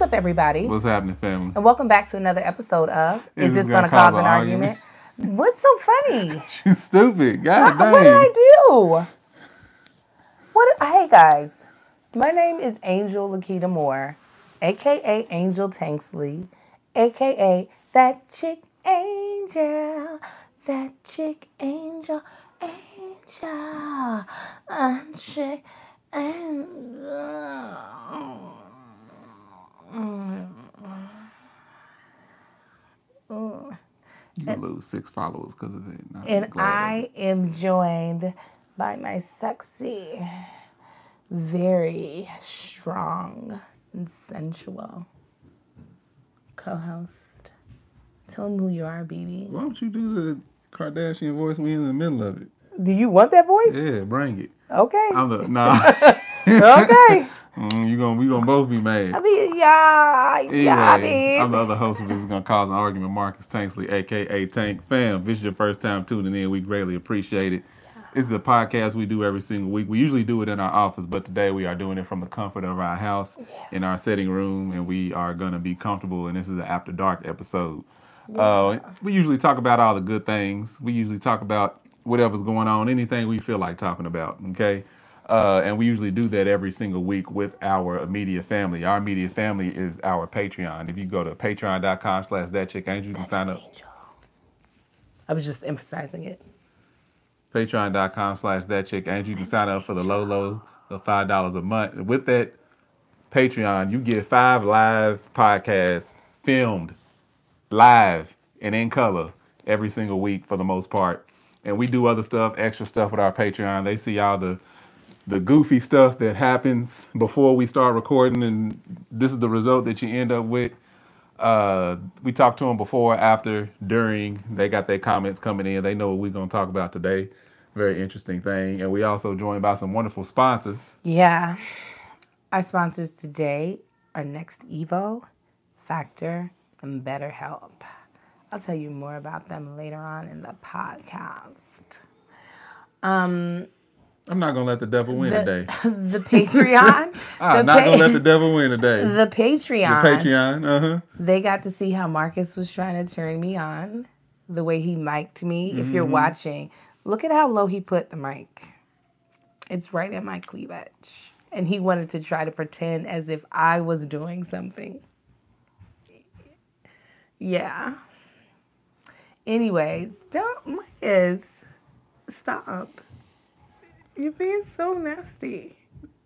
up, everybody? What's happening, family? And welcome back to another episode of Is This Gonna Cause an Argument? What's so funny? She's stupid. God dang. What did I do? Hey, guys. My name is Angel Lakita Moore, a.k.a. Angel Tanksley, a.k.a. That Chick Angel. That Chick Angel. Chick Angel. You will lose 6 followers because of it. And I am joined by my sexy, very strong and sensual co-host. Tell them who you are, BB. Why don't you do the Kardashian voice when you're in the middle of it? Do you want that voice? Yeah, bring it. Okay. Okay. We gonna both be mad. I mean, yeah. Anyway, I'm the other host of This Is Gonna Cause an Argument, Marcus Tanksley, a.k.a. Tank. Fam, if this is your first time tuning in, we greatly appreciate it. This is a podcast we do every single week. We usually do it in our office, but today we are doing it from the comfort of our house in our sitting room, and we are going to be comfortable, and this is an After Dark episode. We usually talk about all the good things. We usually talk about whatever's going on, anything we feel like talking about, okay? And we usually do that every single week with our immediate family. Our immediate family is our Patreon. If you go to patreon.com/thatchickangel, you can sign up. I was just emphasizing it. Patreon.com/thatchickangel. You can sign up for the low of $5 a month. And with that Patreon, you get 5 live podcasts filmed live and in color every single week for the most part. And we do other stuff, extra stuff with our Patreon. They see all the goofy stuff that happens before we start recording, and this is the result that you end up with. We talked to them before, after, during. They got their comments coming in. They know what we're going to talk about today. Very interesting thing. And we also joined by some wonderful sponsors. Yeah. Our sponsors today are Next Evo, Factor, and BetterHelp. I'll tell you more about them later on in the podcast. I'm not going to let the devil win today. The Patreon. I'm not going to let the devil win today. The Patreon. The Patreon, They got to see how Marcus was trying to turn me on, the way he mic'd me. If you're watching, look at how low he put the mic. It's right at my cleavage. And he wanted to try to pretend as if I was doing something. Yeah. Anyways, Marcus, stop. You're being so nasty.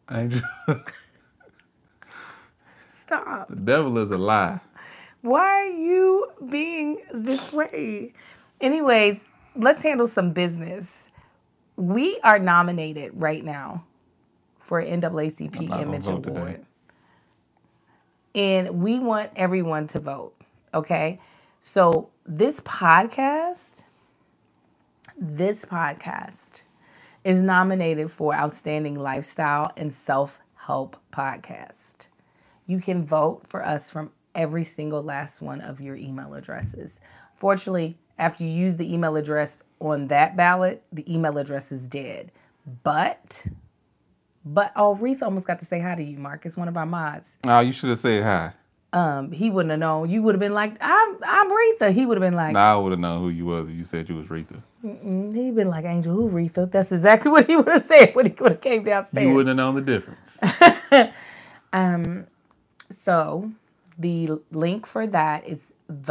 Stop. The devil is a lie. Why are you being this way? Anyways, let's handle some business. We are nominated right now for an NAACP Image Award. Today. And we want everyone to vote, okay? So this podcast is nominated for Outstanding Lifestyle and Self-Help Podcast. You can vote for us from every single last one of your email addresses. Fortunately, after you use the email address on that ballot, the email address is dead. But Reetha almost got to say hi to you, Marcus, one of our mods. Oh, you should have said hi. He wouldn't have known. You would have been like, I'm Reetha. He would have been like, I would have known who you was if you said you was Reetha. He'd been like, Angel, who Reetha? That's exactly what he would have said when he would have came downstairs. You wouldn't have known the difference. So the link for that is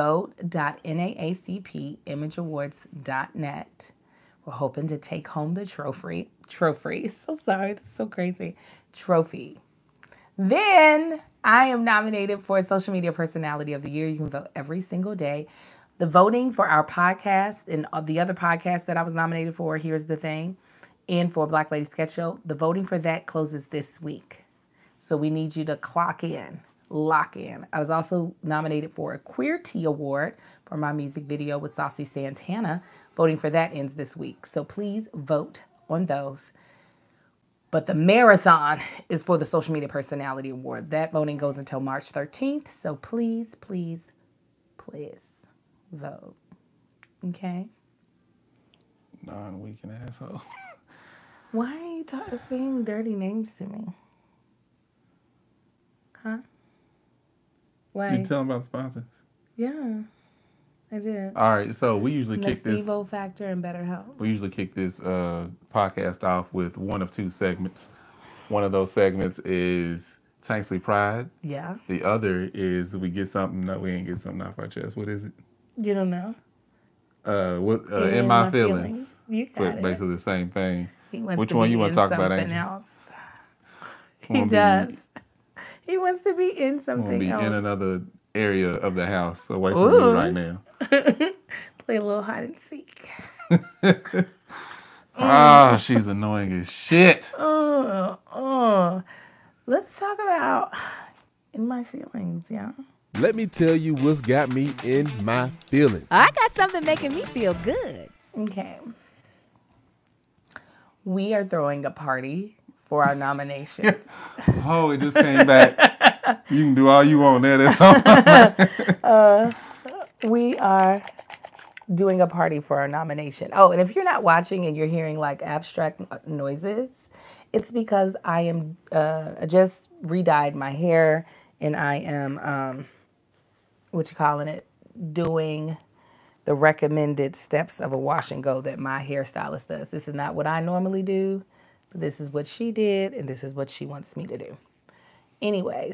vote.naacpimageawards.net. We're hoping to take home the trophy. So sorry, that's so crazy. Trophy. Then I am nominated for Social Media Personality of the Year. You can vote every single day. The voting for our podcast and the other podcasts that I was nominated for, here's the thing, and for Black Lady Sketch Show, the voting for that closes this week. So we need you to lock in. I was also nominated for a Queer Tea Award for my music video with Saucy Santana. Voting for that ends this week. So please vote on those. But the marathon is for the Social Media Personality Award. That voting goes until March 13th. So please, please, please vote. Okay? Non-weekend asshole. Why are you saying dirty names to me? Huh? Why? You tell them about the sponsors? Yeah, I did. All right, so we usually kick this. Nocebo Factor and BetterHelp. We usually kick this podcast off with one of two segments. One of those segments is Tanksley Pride. Yeah. The other is we get something. No, we ain't get something off our chest. What is it? You don't know. In my feelings. You got it. Basically the same thing. Which one you want to talk about, Angel? Angel? He does. He wants to be in something else. In another area of the house away from you right now. Play a little hide and seek. She's annoying as shit. Let's talk about in my feelings, yeah. Let me tell you what's got me in my feelings. I got something making me feel good. Okay. We are throwing a party for our nominations. Oh, it just came back. You can do all you want there. That's all. We are doing a party for our nomination. Oh, and if you're not watching and you're hearing like abstract noises, it's because I am just re-dyed my hair and I am doing the recommended steps of a wash and go that my hairstylist does. This is not what I normally do, but this is what she did and this is what she wants me to do. Anyways,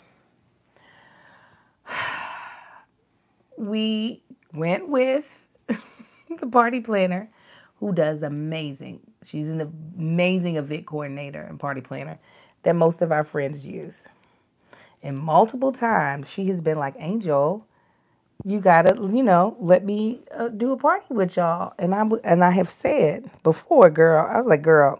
we went with the party planner who does amazing. She's an amazing event coordinator and party planner that most of our friends use. And multiple times she has been like, Angel, you gotta, let me do a party with y'all. And I have said before, girl, I was like, girl,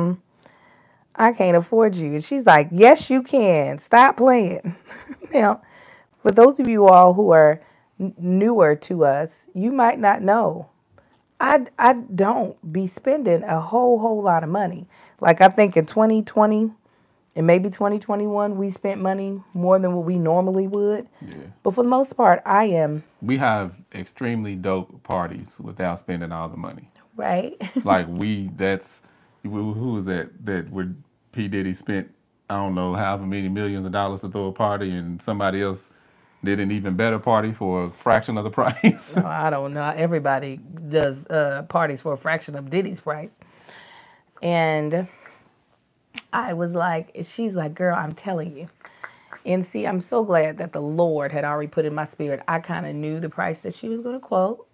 I can't afford you. And she's like, yes, you can. Stop playing. Now, for those of you all who are newer to us, you might not know. I don't be spending a whole lot of money. Like I think in 2020 and maybe 2021, we spent money more than what we normally would. Yeah. But for the most part, We have extremely dope parties without spending all the money. Right. Like who was that where P. Diddy spent, I don't know, however many millions of dollars to throw a party and somebody else did an even better party for a fraction of the price. Oh, I don't know. Everybody does parties for a fraction of Diddy's price. And I was like, she's like, girl, I'm telling you. And see, I'm so glad that the Lord had already put in my spirit. I kind of knew the price that she was going to quote.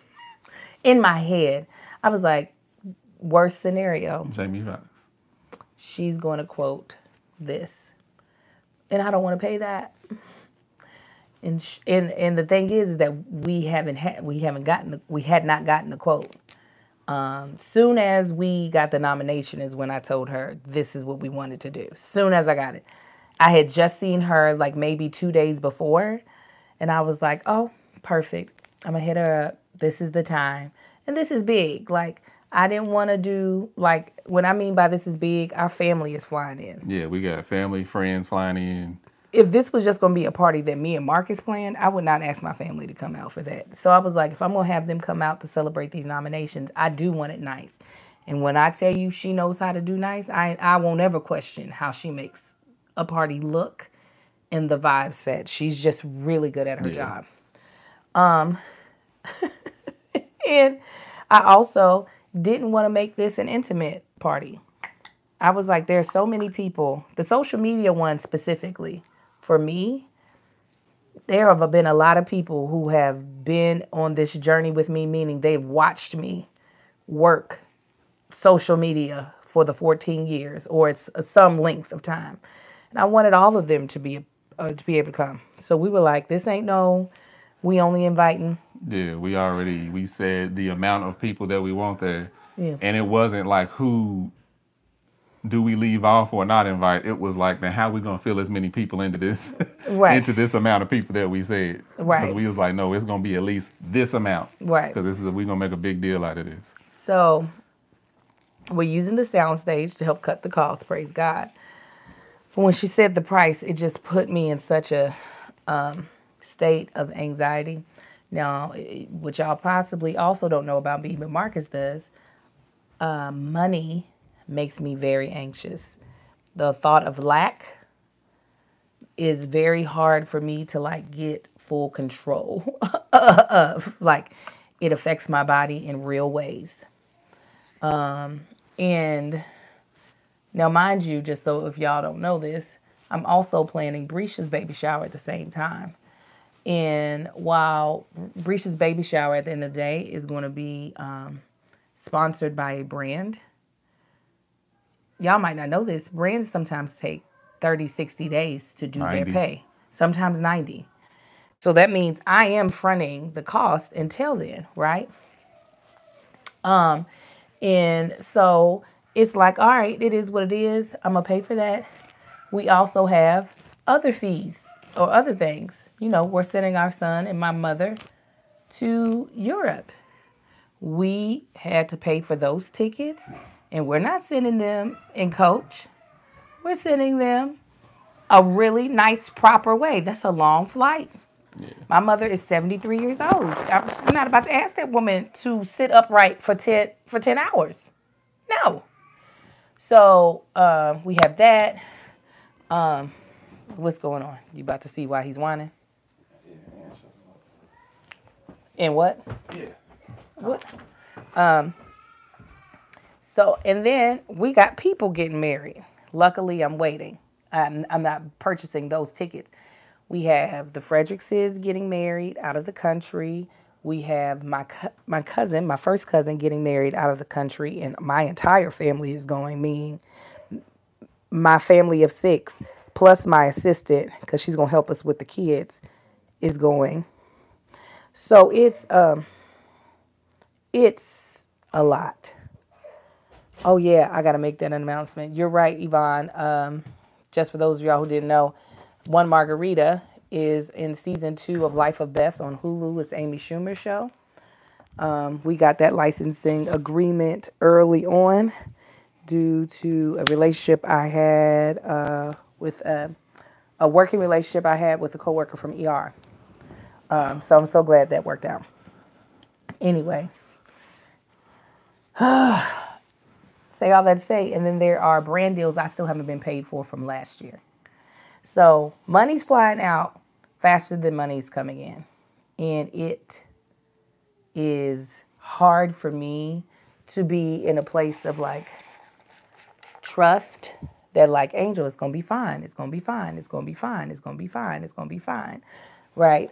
In my head, I was like, worst scenario. Jamie Foxx. She's going to quote this. And I don't want to pay that. And the thing is that we had not gotten the quote. Soon as we got the nomination is when I told her this is what we wanted to do. Soon as I got it. I had just seen her like maybe 2 days before. And I was like, oh, perfect. I'm going to hit her up. This is the time. And this is big. Like, I didn't want to do, like, what I mean by this is big, our family is flying in. Yeah, we got family, friends flying in. If this was just going to be a party that me and Marcus planned, I would not ask my family to come out for that. So I was like, if I'm going to have them come out to celebrate these nominations, I do want it nice. And when I tell you she knows how to do nice, I won't ever question how she makes a party look and the vibe set. She's just really good at her job. And I also didn't want to make this an intimate party. I was like, there's so many people, the social media one specifically, for me, there have been a lot of people who have been on this journey with me, meaning they've watched me work social media for the 14 years or it's some length of time. And I wanted all of them to be able to come. So we were like, this ain't we only inviting. Yeah, we said the amount of people that we want there. Yeah. And it wasn't like who do we leave off or not invite? It was like, now how we gonna fill as many people into this, right. into this amount of people that we said? Right. Because we was like, no, it's gonna be at least this amount. Right. Because we're gonna make a big deal out of this. So we're using the soundstage to help cut the cost. Praise God. But when she said the price, it just put me in such a state of anxiety. Now, what y'all possibly also don't know about me, but Marcus does. Money makes me very anxious. The thought of lack is very hard for me to like get full control of. Like, it affects my body in real ways. And now, mind you, just so if y'all don't know this, I'm also planning Brisha's baby shower at the same time. And while Brisha's baby shower at the end of the day is going to be sponsored by a brand, y'all might not know this, brands sometimes take 30, 60 days to do 90. their pay, sometimes 90. So that means I am fronting the cost until then, right? And so it's like, all right, it is what it is. I'm going to pay for that. We also have other fees or other things. You know, we're sending our son and my mother to Europe. We had to pay for those tickets, and we're not sending them in coach. We're sending them a really nice, proper way. That's a long flight. Yeah. My mother is 73 years old. I'm not about to ask that woman to sit upright for 10 hours. No. So we have that. What's going on? You about to see why he's whining? And what? Yeah. What? So, and then we got people getting married. Luckily, I'm waiting. I'm not purchasing those tickets. We have the Fredericks getting married out of the country. We have my cousin, my first cousin, getting married out of the country, and my entire family is going. Meaning, my family of 6 plus my assistant, because she's gonna help us with the kids, is going. So it's a lot. Oh yeah, I gotta make that announcement. You're right, Yvonne. Just for those of y'all who didn't know, One Margarita is in season 2 of Life of Beth on Hulu. It's Amy Schumer's show. We got that licensing agreement early on due to a relationship I had with a working relationship I had with a coworker from ER. So I'm so glad that worked out. Anyway, say all that to say, and then there are brand deals I still haven't been paid for from last year. So money's flying out faster than money's coming in. And it is hard for me to be in a place of like trust that like, Angel, it's going to be fine. It's going to be fine. It's going to be fine. It's going to be fine. It's going to be fine. Right?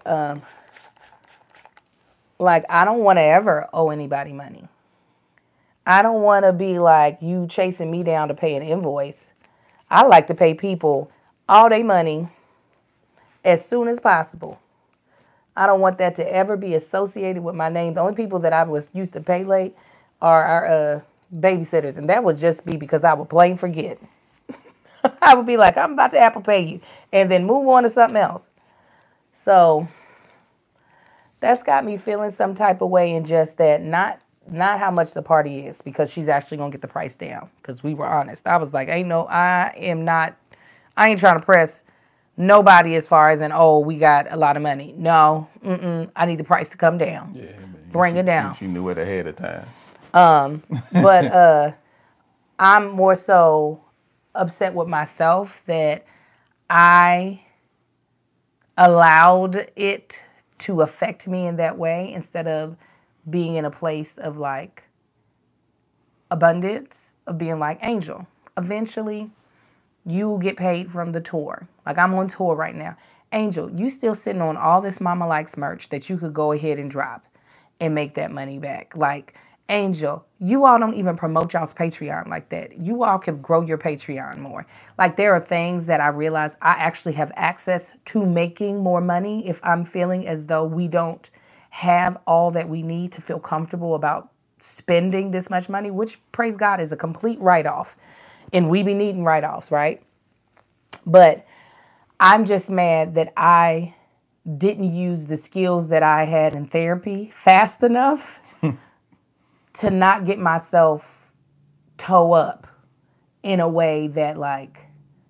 Like, I don't want to ever owe anybody money. I don't want to be like you chasing me down to pay an invoice. I like to pay people all their money as soon as possible. I don't want that to ever be associated with my name. The only people that I was used to pay late are our babysitters, and that would just be because I would plain forget. I would be like, I'm about to Apple Pay you, and then move on to something else. So that's got me feeling some type of way in just that, not how much the party is, because she's actually going to get the price down, because we were honest. I was like, I ain't trying to press nobody as far as we got a lot of money. No, I need the price to come down. Yeah, man. Bring it down. She knew it ahead of time. But I'm more so upset with myself that I allowed it to affect me in that way instead of being in a place of like abundance, of being like, Angel, eventually you will get paid from the tour. Like, I'm on tour right now. Angel, you still sitting on all this Mama Likes merch that you could go ahead and drop and make that money back. Like, Angel, you all don't even promote y'all's Patreon like that. You all can grow your Patreon more. Like, there are things that I realize I actually have access to making more money if I'm feeling as though we don't have all that we need to feel comfortable about spending this much money, which, praise God, is a complete write-off. And we be needing write-offs, right? But I'm just mad that I didn't use the skills that I had in therapy fast enough to not get myself toe up in a way that, like,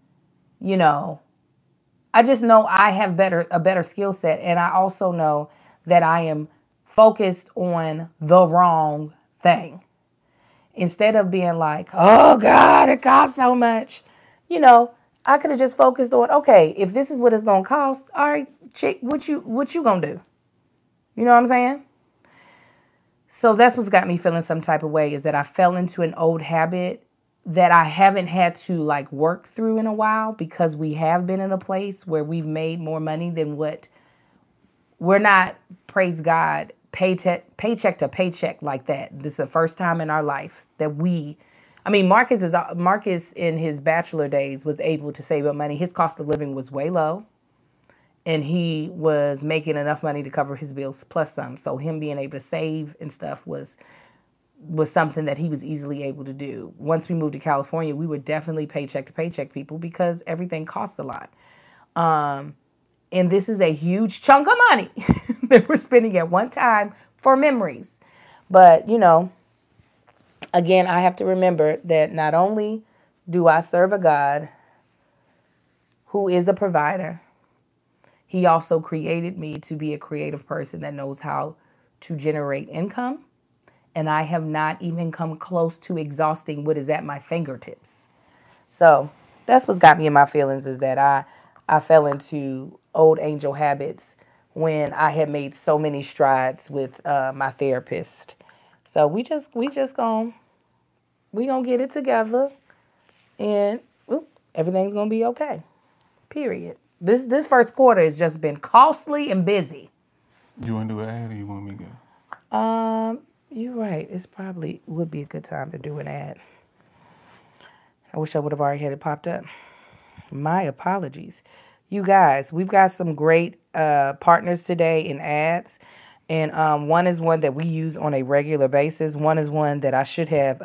I just know I have a better skill set. And I also know that I am focused on the wrong thing. Instead of being like, oh God, it costs so much. I could have just focused on, okay, if this is what it's gonna cost, all right, chick, what you gonna do? You know what I'm saying? So that's what's got me feeling some type of way, is that I fell into an old habit that I haven't had to like work through in a while, because we have been in a place where we've made more money than what we're not, praise God, paycheck to paycheck like that. This is the first time in our life that Marcus in his bachelor days was able to save up money. His cost of living was way low, and he was making enough money to cover his bills plus some. So him being able to save and stuff was something that he was easily able to do. Once we moved to California, we were definitely paycheck to paycheck people, because everything costs a lot. And this is a huge chunk of money that we're spending at one time for memories. But, you know, again, I have to remember that not only do I serve a God who is a provider, he also created me to be a creative person that knows how to generate income. And I have not even come close to exhausting what is at my fingertips. So that's what's got me in my feelings, is that I fell into old angel habits when I had made so many strides with my therapist. So we gonna get it together, and everything's gonna be okay. Period. This first quarter has just been costly and busy. You want to do an ad, or you want me to go? You're right. It's probably would be a good time to do an ad. I wish I would have already had it popped up. My apologies. You guys, we've got some great partners today in ads. And one is one that we use on a regular basis. One is one that I should have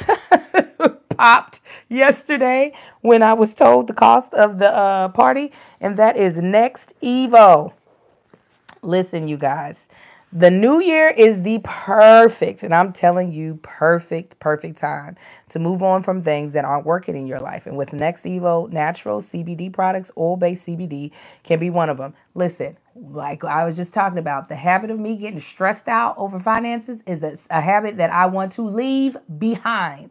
popped yesterday when I was told the cost of the party. And that is Next Evo. Listen, you guys. The new year is the perfect, and I'm telling you, perfect time to move on from things that aren't working in your life. And with Next Evo natural CBD products, oil-based CBD can be one of them. Listen, like I was just talking about, the habit of me getting stressed out over finances is a habit that I want to leave behind.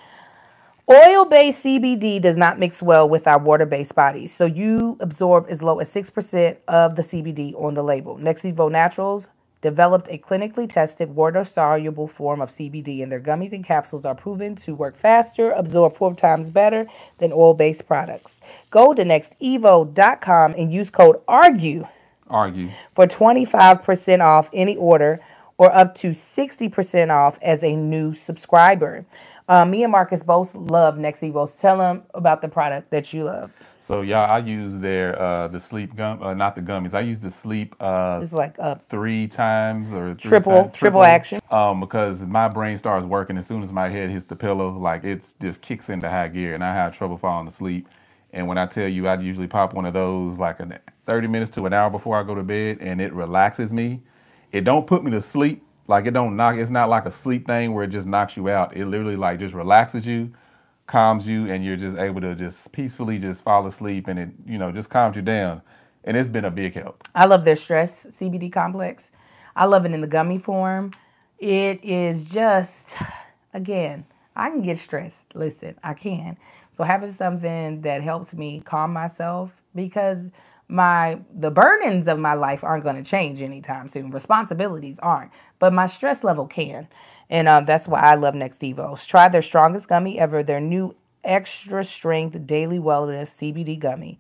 Oil-based CBD does not mix well with our water-based bodies, so you absorb as low as 6% of the CBD on the label. Next Evo Naturals developed a clinically tested water-soluble form of CBD, and their gummies and capsules are proven to work faster, absorb 4 times better than oil-based products. Go to nextevo.com and use code ARGUE for 25% off any order, or up to 60% off as a new subscriber. Me and Marcus both love Next Evos. Tell them about the product that you love. So, y'all, I use their the sleep gum, not the gummies. I use the sleep. It's like 3 times or triple action. Because my brain starts working as soon as my head hits the pillow. Like, it just kicks into high gear, and I have trouble falling asleep. And when I tell you, I usually pop one of those like 30 minutes to an hour before I go to bed, and it relaxes me. It don't put me to sleep. Like, it don't knock. It's not like a sleep thing where it just knocks you out. It literally like just relaxes you, calms you, and you're just able to just peacefully just fall asleep, and it, you know, just calms you down. And it's been a big help. I love their stress CBD complex. I love it in the gummy form. It is just, again, I can get stressed. Listen, I can. So having something that helps me calm myself, because the burdens of my life aren't going to change anytime soon. Responsibilities aren't, but my stress level can. And that's why I love Next Evos. Try their strongest gummy ever, their new extra strength daily wellness CBD gummy,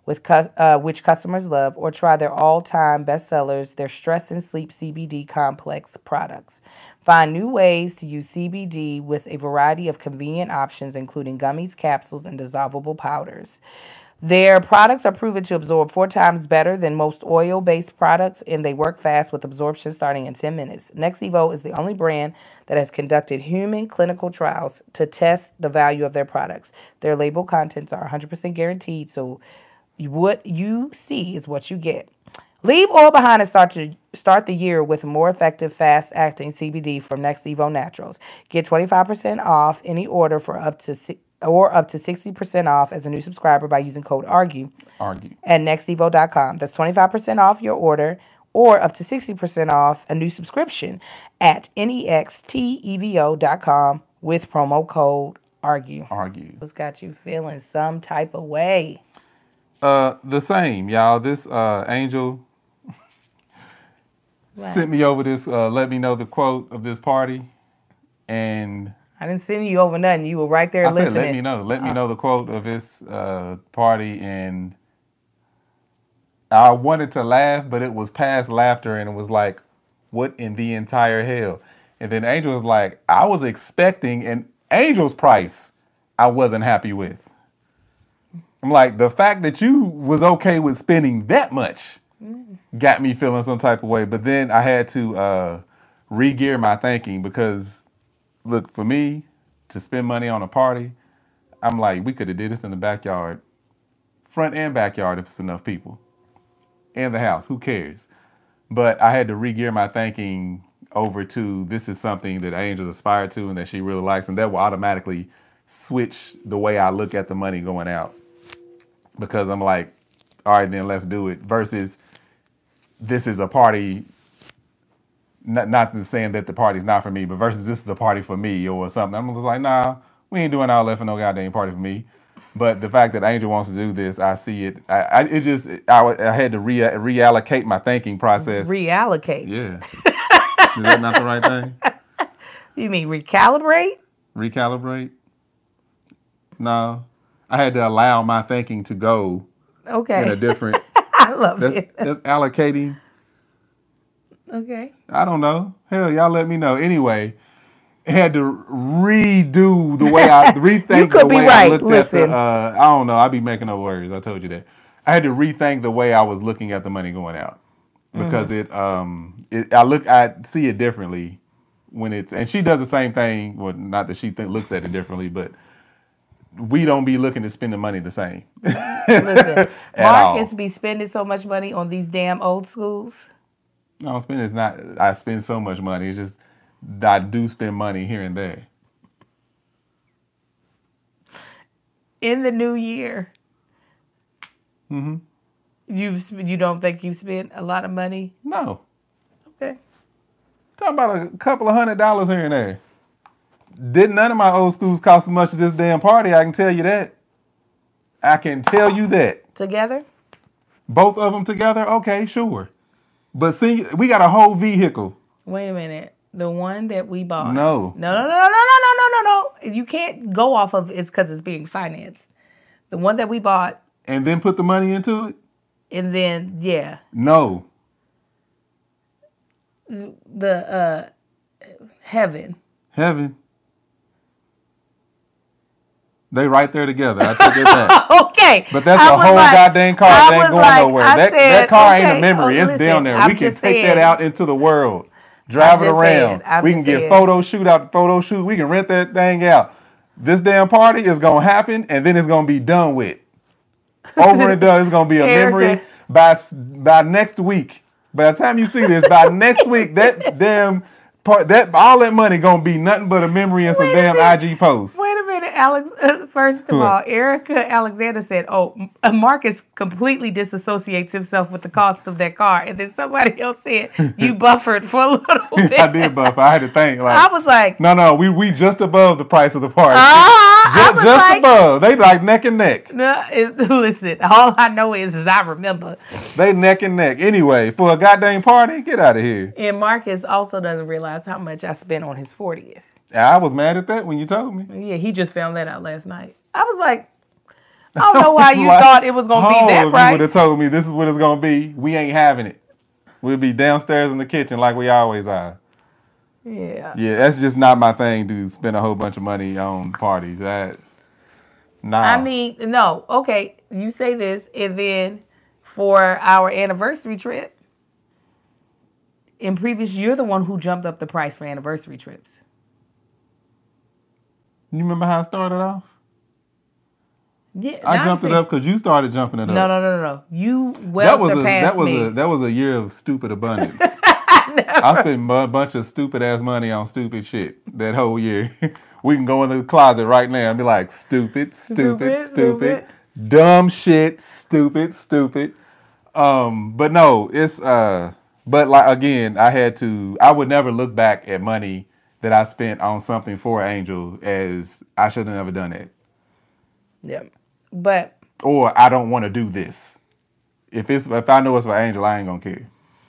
which customers love, or try their all-time bestsellers, their stress and sleep CBD complex products. Find new ways to use CBD with a variety of convenient options, including gummies, capsules, and dissolvable powders. Their products are proven to absorb 4 times better than most oil-based products, and they work fast with absorption starting in 10 minutes. Next Evo is the only brand that has conducted human clinical trials to test the value of their products. Their label contents are 100% guaranteed, so what you see is what you get. Leave oil behind and start the year with more effective, fast-acting CBD from Next Evo Naturals. Get 25% off any order for up to 60% off as a new subscriber by using code ARGUE at nextevo.com. That's 25% off your order, or up to 60% off a new subscription at nextevo.com with promo code Argue. What's got you feeling some type of way? The same, y'all. This Angel sent me over this, let me know the quote of this party. And I didn't send you over nothing. You were right there listening. I said, let me know the quote of this party. And I wanted to laugh, but it was past laughter. And it was like, what in the entire hell? And then Angel was like, I was expecting an Angel's price I wasn't happy with. I'm like, the fact that you was okay with spending that much got me feeling some type of way. But then I had to re-gear my thinking because, look, for me to spend money on a party, I'm like, we could have did this in the backyard, front and backyard if it's enough people. In the house, who cares? But I had to re-gear my thinking over to this is something that Angel aspired to and that she really likes, and that will automatically switch the way I look at the money going out. Because I'm like, all right, then let's do it. Versus this is a party, not saying that the party's not for me, but versus this is a party for me or something. I'm just like, nah, we ain't doing all that for no goddamn party for me. But the fact that Angel wants to do this, I see it. I had to reallocate my thinking process. Reallocate? Yeah. Is that not the right thing? You mean recalibrate? Recalibrate? No. I had to allow my thinking to go in a different... I love it. That's allocating. Okay. I don't know. Hell, y'all let me know. Anyway, I had to redo the way I... rethink you could the be way right. I looked Listen. at the... I don't know. I be making up words. I told you that. I had to rethink the way I was looking at the money going out. Because I see it differently when it's... And she does the same thing. Well, not that she looks at it differently, but... we don't be looking to spend the money the same. Listen, Marcus be spending so much money on these damn old schools. No, spending is not, I spend so much money. It's just, I do spend money here and there. In the new year, you don't think you spent a lot of money? No. Okay. Talking about a couple of $100 here and there. Didn't none of my old schools cost as much as this damn party, I can tell you that. I can tell you that. Together? Both of them together? Okay, sure. But see, we got a whole vehicle. Wait a minute. The one that we bought. No. No. You can't go off of it's because it's being financed. The one that we bought. And then put the money into it? And then, yeah. No. The Heaven. They right there together. I took it back. Okay. But that's a whole goddamn car that ain't going nowhere. That car ain't a memory. It's down there. We can take that out into the world. Drive it around. We can get photo shoot after photo shoot. We can rent that thing out. This damn party is going to happen and then it's going to be done with. Over and done. It's going to be a memory by next week. By the time you see this, by next week, that damn part, all that money going to be nothing but a memory and some damn IG posts. Wait a minute, Alex. First of all, Erica Alexander said, Marcus completely disassociates himself with the cost of that car. And then somebody else said, you buffered for a little bit. I did buffer. I had to think. I was like... No, we just above the price of the party. Just above. They like neck and neck. No, listen, all I know is I remember. They neck and neck. Anyway, for a goddamn party, get out of here. And Marcus also doesn't realize how much I spent on his 40th. I was mad at that when you told me. Yeah, he just found that out last night. I was like, I don't know why you thought it was going to be that price. You would have told me this is what it's going to be. We ain't having it. We'll be downstairs in the kitchen like we always are. Yeah. Yeah, that's just not my thing to spend a whole bunch of money on parties. Nah. I mean, no. Okay, you say this, and then for our anniversary trip, in previous, you're the one who jumped up the price for anniversary trips. You remember how I started off? Yeah, I jumped it up because you started jumping it up. No. You surpassed me. That was a year of stupid abundance. I spent a bunch of stupid ass money on stupid shit that whole year. We can go in the closet right now and be like, stupid. Dumb shit, stupid. But no, it's but like again, I would never look back at money that I spent on something for Angel as I should have never done it. Yeah. But Or I don't want to do this. If I know it's for Angel, I ain't gonna care.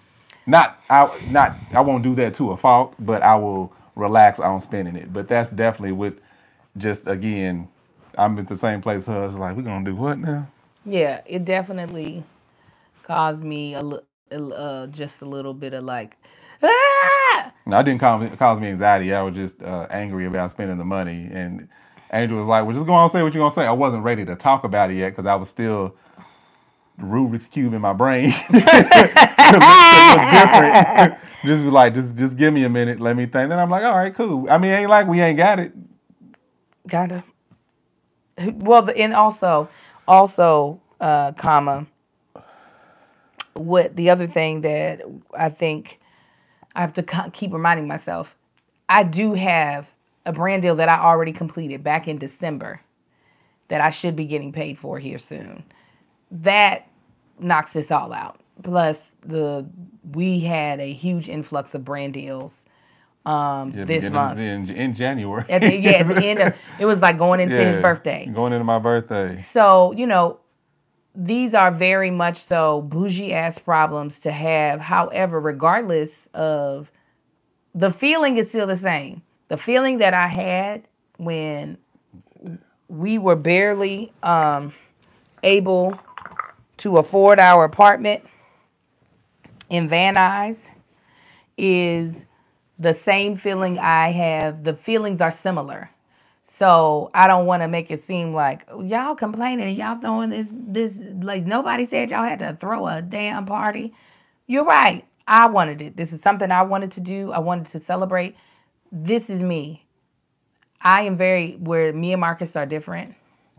I won't do that to a fault, but I will relax on spending it. But that's definitely what, just again, I'm at the same place her. It's like, we're gonna do what now? yeah, it definitely caused me just a little bit of like, ah! No, it didn't cause me anxiety. I was just angry about spending the money. And Angel was like, well, just go on and say what you're going to say. I wasn't ready to talk about it yet because I was still Rubik's Cube in my brain. It look different. Just be like, just give me a minute. Let me think. Then I'm like, all right, cool. I mean, ain't like we ain't got it. Kinda. Well, and also, comma, what the other thing that I think I have to keep reminding myself, I do have a brand deal that I already completed back in December that I should be getting paid for here soon. That knocks this all out. Plus, we had a huge influx of brand deals this month. In January. At the end of, it was like going into his birthday. Going into my birthday. So, these are very much so bougie ass problems to have. However, regardless of, the feeling is still the same. The feeling that I had when we were barely able to afford our apartment in Van Nuys is the same feeling I have. The feelings are similar. So I don't want to make it seem like y'all complaining and y'all throwing this, like nobody said y'all had to throw a damn party. You're right. I wanted it. This is something I wanted to do. I wanted to celebrate. This is me. I am where me and Marcus are different.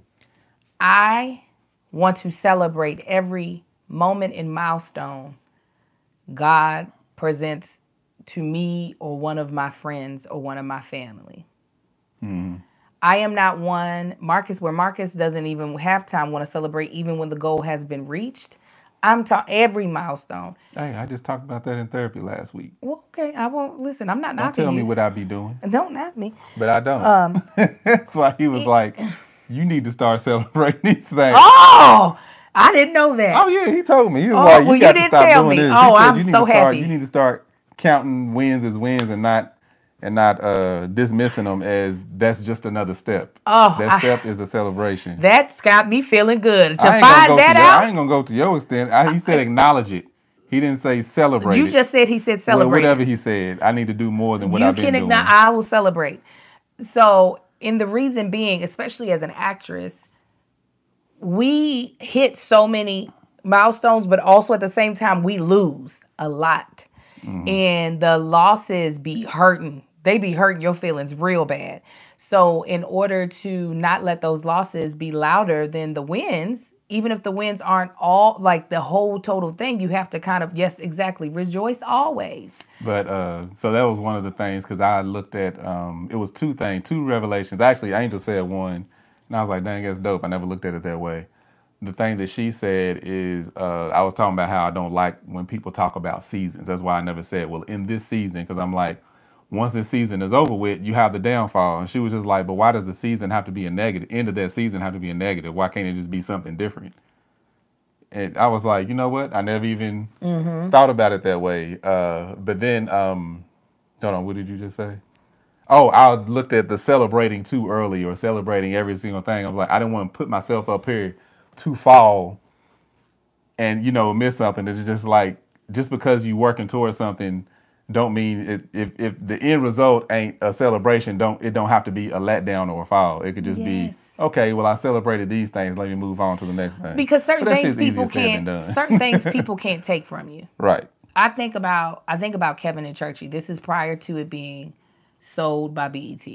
I want to celebrate every moment and milestone God presents to me or one of my friends or one of my family. Mm. I am not one, where Marcus doesn't even have time want to celebrate even when the goal has been reached. I'm talking every milestone. Hey, I just talked about that in therapy last week. Well, okay, I won't listen. I'm not knocking you. Don't tell me what I be doing. Don't knock me. But I don't. That's why he was like, you need to start celebrating these things. Oh, I didn't know that. Oh, yeah, he told me. He was like, you got to stop doing this. Oh, he said, I'm so happy. You need to start counting wins as wins and not dismissing them as that's just another step. Oh, that step is a celebration. That's got me feeling good. I ain't gonna go to your extent. He said acknowledge it. He didn't say celebrate. You just said he said celebrate. Well, whatever he said, I need to do more than what I've been doing. I will celebrate. So, in the reason being, especially as an actress, we hit so many milestones, but also at the same time we lose a lot. Mm-hmm. And the losses be hurting. They be hurting your feelings real bad. So in order to not let those losses be louder than the wins, even if the wins aren't all like the whole total thing, you have to kind of, yes, exactly, rejoice always. But so that was one of the things, because I looked at, it was two revelations. Actually, Angel said one, and I was like, dang, that's dope. I never looked at it that way. The thing that she said is, I was talking about how I don't like when people talk about seasons. That's why I never said, well, in this season, because I'm like, once this season is over with, you have the downfall. And she was just like, but why does the season have to be a negative? End of that season have to be a negative? Why can't it just be something different? And I was like, you know what? I never even thought about it that way. But then, hold on, what did you just say? Oh, I looked at the celebrating too early or celebrating every single thing. I was like, I didn't want to put myself up here to fall and, miss something. It's just like, just because you working towards something don't mean if the end result ain't a celebration, it don't have to be a letdown or a fall. It could just be, okay, well, I celebrated these things. Let me move on to the next thing. Because certain things people can't take from you. Right. I think about Kevin and Churchy. This is prior to it being sold by BET.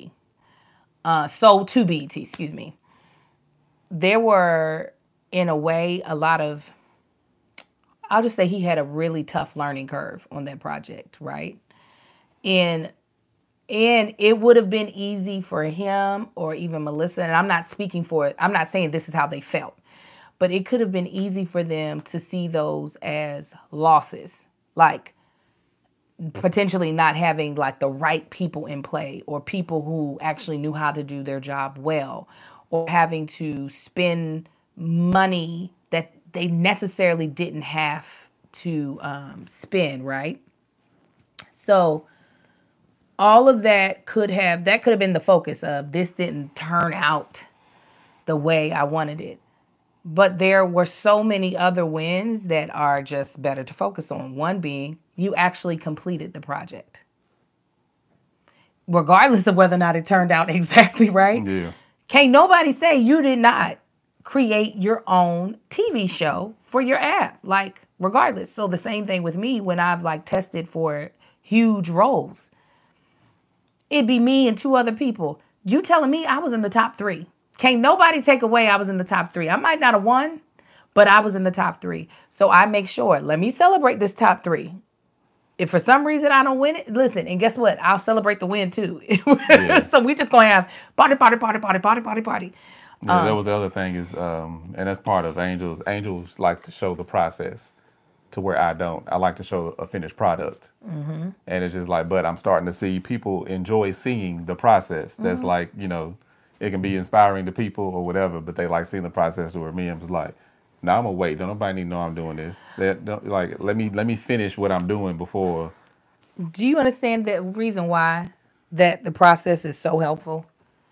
Sold to BET, excuse me. There were, in a way, a lot of, I'll just say he had a really tough learning curve on that project, right? And it would have been easy for him or even Melissa, and I'm not speaking for it. I'm not saying this is how they felt, but it could have been easy for them to see those as losses. Like, potentially not having like the right people in play, or people who actually knew how to do their job well, or having to spend money that they necessarily didn't have to spend, right? So all of that could have been the focus of this didn't turn out the way I wanted it. But there were so many other wins that are just better to focus on. One being you actually completed the project. Regardless of whether or not it turned out exactly right. Yeah. Can't nobody say you did not create your own TV show for your app. Like, regardless. So the same thing with me when I've like tested for huge roles. It'd be me and 2 other people. You telling me I was in the top 3. Can't nobody take away I was in the top 3. I might not have won, but I was in the top 3. So I make sure, let me celebrate this top 3. If for some reason I don't win it, listen, and guess what? I'll celebrate the win too. Yeah. So we just going to have party. Yeah, that was the other thing is, and that's part of Angels. Angels likes to show the process to where I don't. I like to show a finished product. Mm-hmm. And it's just like, but I'm starting to see people enjoy seeing the process. That's mm-hmm. like, you know, it can be inspiring to people or whatever, but they like seeing the process to where me, I'm just like, no, I'm gonna wait. Don't nobody need to know I'm doing this. Like, let me finish what I'm doing before. Do you understand the reason why that the process is so helpful?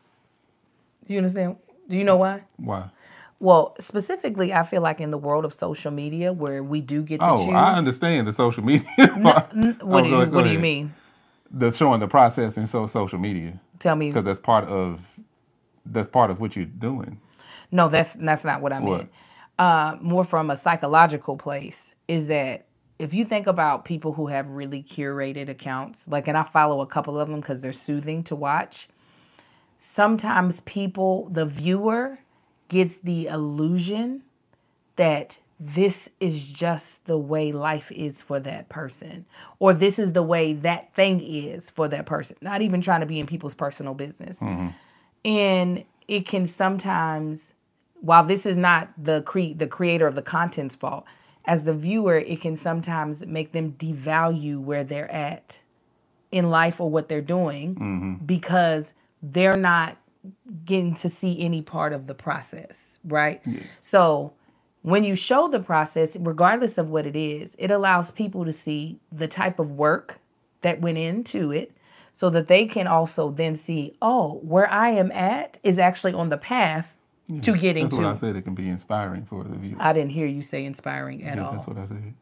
Do you understand? Do you know why? Why? Well, specifically, I feel like in the world of social media where we do get to choose. Oh, I understand the social media. What do you mean? The showing the process in social media. Tell me. Because that's part of what you're doing. No, that's not what I meant. More from a psychological place is that if you think about people who have really curated accounts, like, and I follow a couple of them because they're soothing to watch. Sometimes the viewer gets the illusion that this is just the way life is for that person, or this is the way that thing is for that person. Not even trying to be in people's personal business. Mm-hmm. And it can sometimes, while this is not the creator of the content's fault, as the viewer, it can sometimes make them devalue where they're at in life or what they're doing mm-hmm. because they're not getting to see any part of the process, right? Yeah. So when you show the process, regardless of what it is, it allows people to see the type of work that went into it so that they can also then see, oh, where I am at is actually on the path to getting to. That's what I said. It can be inspiring for the viewer. I didn't hear you say inspiring at all. That's what I said.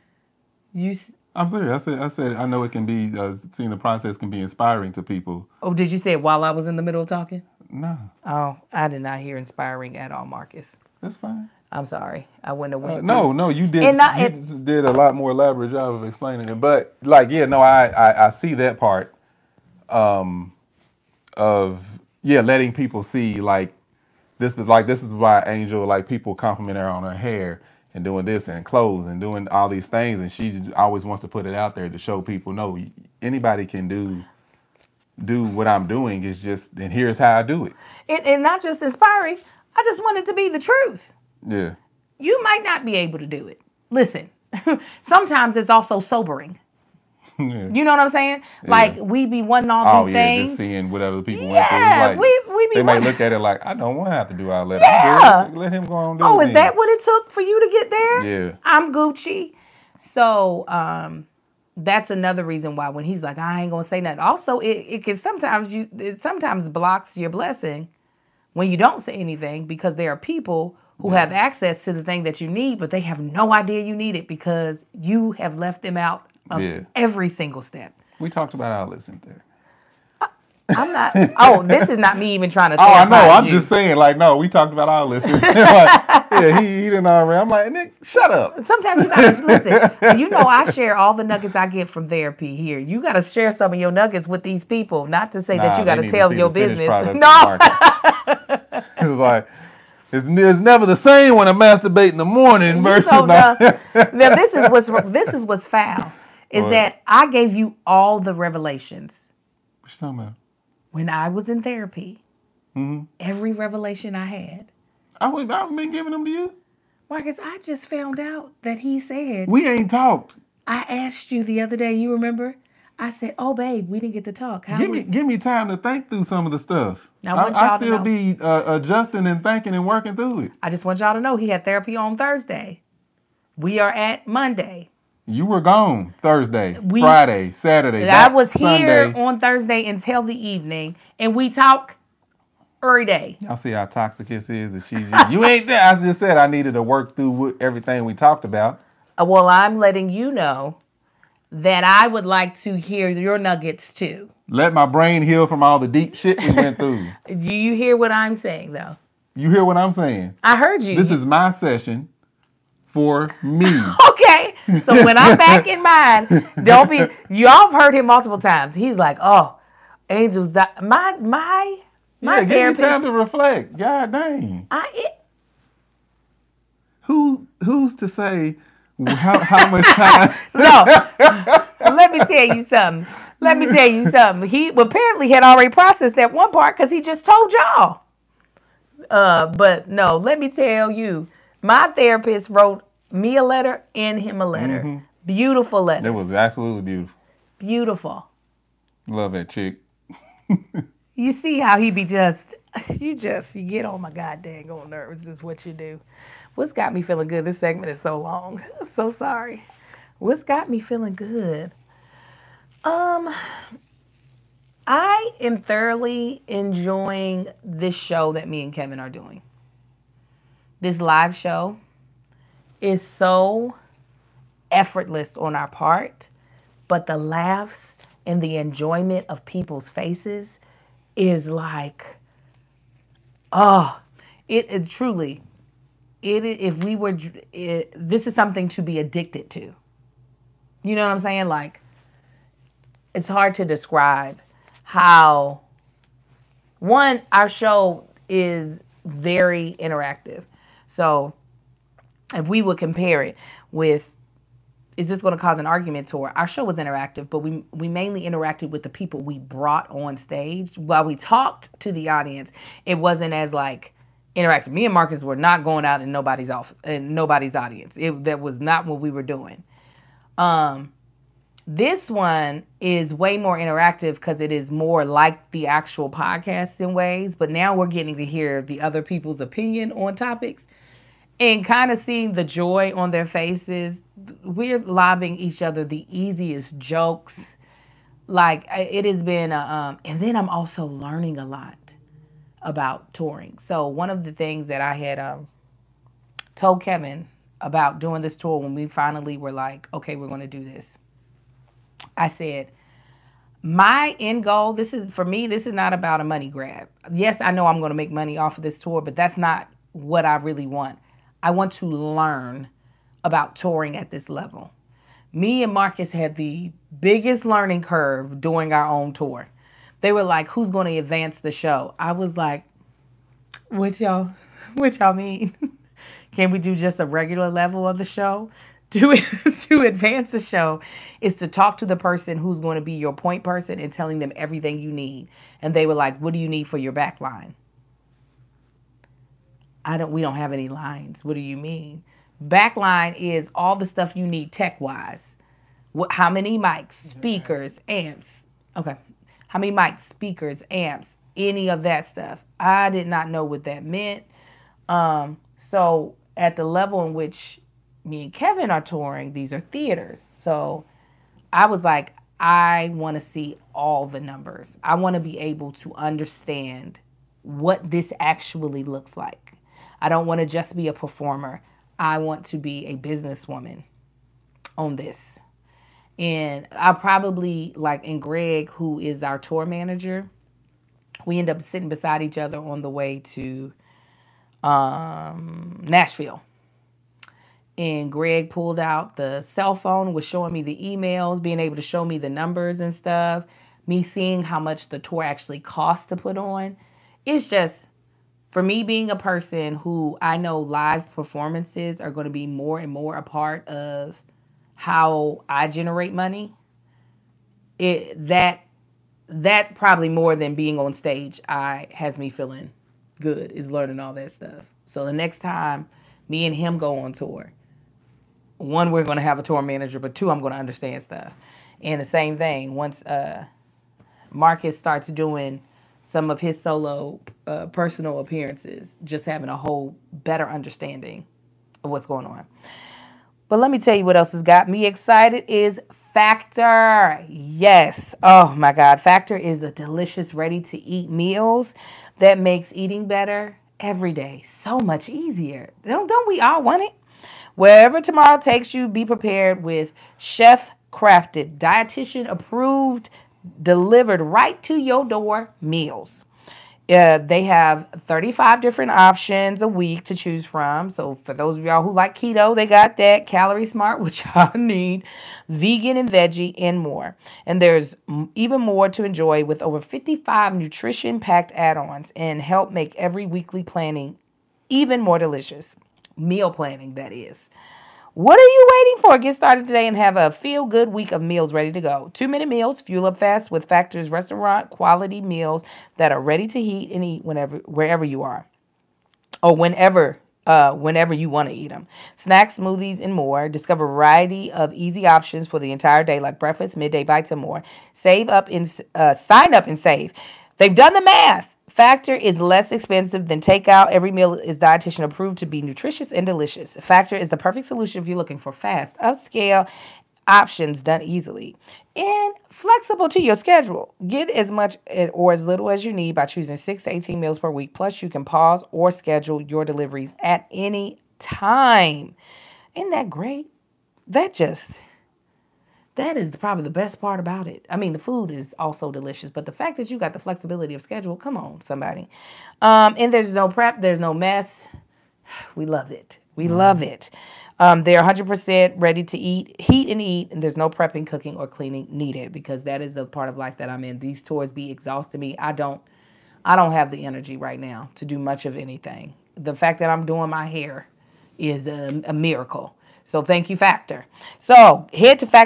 I'm serious. I said I know it can be, seeing the process can be inspiring to people. Oh, did you say it while I was in the middle of talking? No. Oh, I did not hear inspiring at all, Marcus. That's fine. I'm sorry. I wouldn't have went. No, you did. You did a lot more elaborate job of explaining it. But I see that part of letting people see this is why Angel, people compliment her on her hair and doing this and clothes and doing all these things, and she always wants to put it out there to show people, no, anybody can do what I'm doing. Is just, and here's how I do it. And not just inspiring. I just want it to be the truth. Yeah. You might not be able to do it. Listen, sometimes it's also sobering. Yeah. You know what I'm saying? Yeah. We be wanting all these things. Just seeing what other people went through. It's we be. They might look at it like, I don't want to have to do all that. Yeah. Let him go on. Is that what it took for you to get there? Yeah. I'm Gucci. So that's another reason why when he's like, I ain't gonna say nothing. Also, it can sometimes blocks your blessing when you don't say anything, because there are people who have access to the thing that you need, but they have no idea you need it because you have left them out of every single step. We talked about outlets in there. I'm not. Oh, this is not me even trying to. I know. I'm just saying, no, we talked about outlets. He didn't already. I'm like, Nick, shut up. Sometimes you gotta listen. You know, I share all the nuggets I get from therapy here. You gotta share some of your nuggets with these people. Not to say that you gotta tell your business. No. It was like, it's never the same when I masturbate in the morning versus now this is what's foul. Is that I gave you all the revelations. What you talking about? When I was in therapy, every revelation I had. I've been giving them to you? Marcus, I just found out that he said. We ain't talked. I asked you the other day, you remember? I said, "Oh, babe, we didn't get to talk. How was Give me time to think through some of the stuff. I want y'all I to still know. be adjusting and thinking and working through it. I just want y'all to know he had therapy on Thursday. We are at Monday. You were gone Thursday, Friday, Saturday. I was here Sunday. on Thursday until the evening, and we talk every day. Y'all see how toxic this is? That you ain't there. I just said I needed to work through everything we talked about. Well, I'm letting you know that I would like to hear your nuggets too. Let my brain heal from all the deep shit we went through. Do you hear what I'm saying, though? You hear what I'm saying? I heard you. This is my session for me. Okay. So when I'm back in mine, don't be. Y'all have heard him multiple times. He's like, "Oh, Angel's that my Yeah, give me therapist." time to reflect. God dang. Who's to say how much time? No. Let me tell you something. He apparently had already processed that one part because he just told y'all. But no, let me tell you, my therapist wrote me a letter and him a letter. Mm-hmm. Beautiful letter. It was absolutely beautiful. Beautiful. Love that chick. You see how he be you get on my goddamn nerves is what you do. What's got me feeling good? This segment is so long. So sorry. What's got me feeling good? I am thoroughly enjoying this show that me and Kevin are doing. This live show is so effortless on our part, but the laughs and the enjoyment of people's faces is like, it truly, this is something to be addicted to. You know what I'm saying? Like, it's hard to describe how, one, our show is very interactive. So if we would compare it with, is this going to cause an argument tour? Our show was interactive, but we mainly interacted with the people we brought on stage. While we talked to the audience, it wasn't as like interactive. Me and Marcus were not going out in nobody's audience. That was not what we were doing. This one is way more interactive because it is more like the actual podcast in ways. But now we're getting to hear the other people's opinion on topics and kind of seeing the joy on their faces. We're lobbing each other the easiest jokes. Like, it has been, and then I'm also learning a lot about touring. So one of the things that I had told Kevin about doing this tour when we finally were like, okay, we're going to do this. I said, my end goal, this is not about a money grab. Yes, I know I'm going to make money off of this tour, but that's not what I really want. I want to learn about touring at this level. Me and Marcus had the biggest learning curve during our own tour. They were like, who's going to advance the show? I was like, what y'all mean? Can we do just a regular level of the show? To advance the show is to talk to the person who's going to be your point person and telling them everything you need. And they were like, what do you need for your back line? We don't have any lines. What do you mean? Backline is all the stuff you need tech-wise. How many mics, speakers, amps? Okay. How many mics, speakers, amps, any of that stuff? I did not know what that meant. So at the level in which me and Kevin are touring, these are theaters. So I was like, I want to see all the numbers. I want to be able to understand what this actually looks like. I don't want to just be a performer. I want to be a businesswoman on this. And I probably, and Greg, who is our tour manager, we end up sitting beside each other on the way to Nashville. And Greg pulled out the cell phone, was showing me the emails, being able to show me the numbers and stuff, me seeing how much the tour actually costs to put on. It's just, for me being a person who I know live performances are going to be more and more a part of how I generate money, that probably more than being on stage has me feeling good, is learning all that stuff. So the next time me and him go on tour, one, we're going to have a tour manager, but two, I'm going to understand stuff. And the same thing, once Marcus starts doing some of his solo personal appearances, just having a whole better understanding of what's going on. But let me tell you what else has got me excited is Factor. Yes. Oh my God. Factor is a delicious, ready-to-eat meals that makes eating better every day so much easier. Don't we all want it? Wherever tomorrow takes you, be prepared with chef-crafted, dietitian-approved, delivered right to your door meals. They have 35 different options a week to choose from. So for those of y'all who like keto, they got that. Calorie Smart, which y'all need. Vegan and veggie and more. And there's even more to enjoy with over 55 nutrition-packed add-ons and help make every weekly planning even more delicious. Meal planning, that is. What are you waiting for? Get started today and have a feel-good week of meals ready to go. 2-minute meals, fuel up fast with Factor's restaurant quality meals that are ready to heat and eat wherever you are, or whenever you want to eat them. Snacks, smoothies, and more. Discover a variety of easy options for the entire day, like breakfast, midday bites, and more. Sign up and save. They've done the math. Factor is less expensive than takeout. Every meal is dietitian approved to be nutritious and delicious. Factor is the perfect solution if you're looking for fast, upscale options done easily and flexible to your schedule. Get as much or as little as you need by choosing 6 to 18 meals per week. Plus, you can pause or schedule your deliveries at any time. Isn't that great? That is probably the best part about it. I mean, the food is also delicious, but the fact that you got the flexibility of schedule, come on, somebody. And there's no prep, there's no mess. We love it. We love it. They're 100% ready to heat and eat, and there's no prepping, cooking, or cleaning needed because that is the part of life that I'm in. These tours be exhausting me. I don't have the energy right now to do much of anything. The fact that I'm doing my hair is a miracle. So thank you, Factor. So head to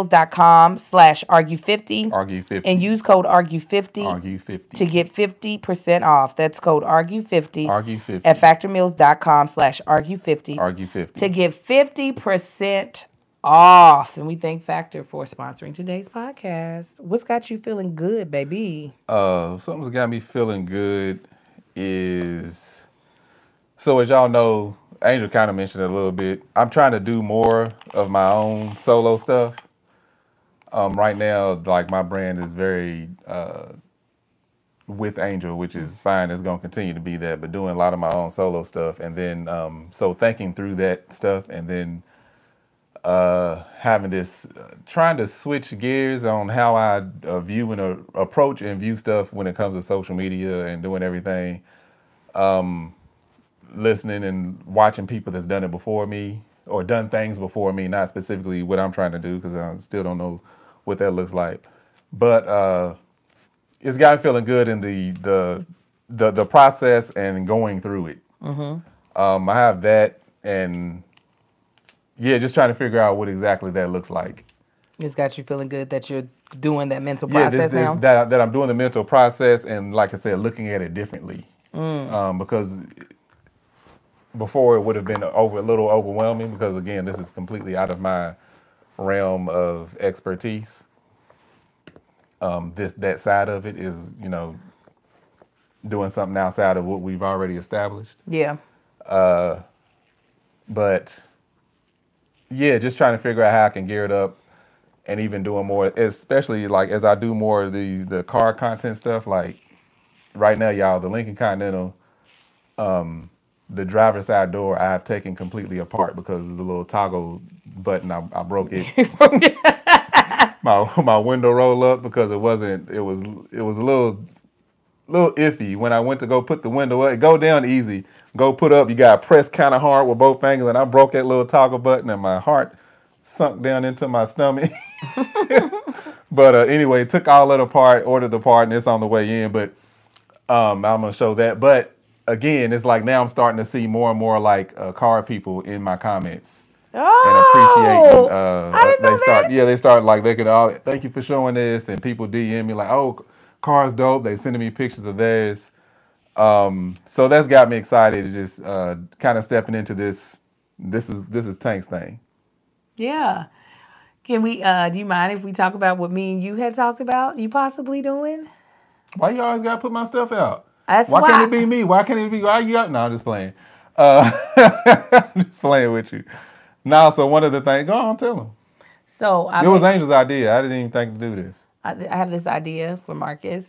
factormeals.com/argue50 and use code argue50 to get 50% off. That's code argue50 at factormeals.com/argue50 to get 50% off. And we thank Factor for sponsoring today's podcast. What's got you feeling good, baby? Something's got me feeling good is, so as y'all know, Angel kind of mentioned it a little bit. I'm trying to do more of my own solo stuff. Right now, like my brand is very with Angel, which is fine. It's going to continue to be that, but doing a lot of my own solo stuff. And then, so thinking through that stuff and then having this, trying to switch gears on how I view and approach and view stuff when it comes to social media and doing everything. Listening and watching people that's done it before me or done things before me, not specifically what I'm trying to do because I still don't know what that looks like. But it's got me feeling good in the process and going through it. I have that and just trying to figure out what exactly that looks like. It's got you feeling good that you're doing that mental process now? That I'm doing the mental process and, like I said, looking at it differently. Because before it would have been a little overwhelming because, again, this is completely out of my realm of expertise. That side of it is, doing something outside of what we've already established. Yeah. But, just trying to figure out how I can gear it up and even doing more, especially like as I do more of the car content stuff. Like right now, y'all, the Lincoln Continental, the driver's side door I have taken completely apart because of the little toggle button. I broke it. my window roll up because it was a little iffy. When I went to go put the window up, it go down easy. Go put up, you gotta press kind of hard with both fingers, and I broke that little toggle button and my heart sunk down into my stomach. But anyway, took all that apart, ordered the part, and it's on the way in. But I'm gonna show that. But again, it's like now I'm starting to see more and more like car people in my comments and appreciating. I didn't know that. They start like they could all thank you for showing this, and people DM me like, oh, car's dope. They sending me pictures of theirs. So that's got me excited to just kind of stepping into this. This is Tank's thing. Yeah. Can we, do you mind if we talk about what me and you had talked about you possibly doing? Why you always gotta put my stuff out? That's Why can't it be me? Why can't it be? Why you out? No, I'm just playing. I'm just playing with you. No, so one of the things, go on, tell them. So It was Angel's idea. I didn't even think to do this. I have this idea for Marcus.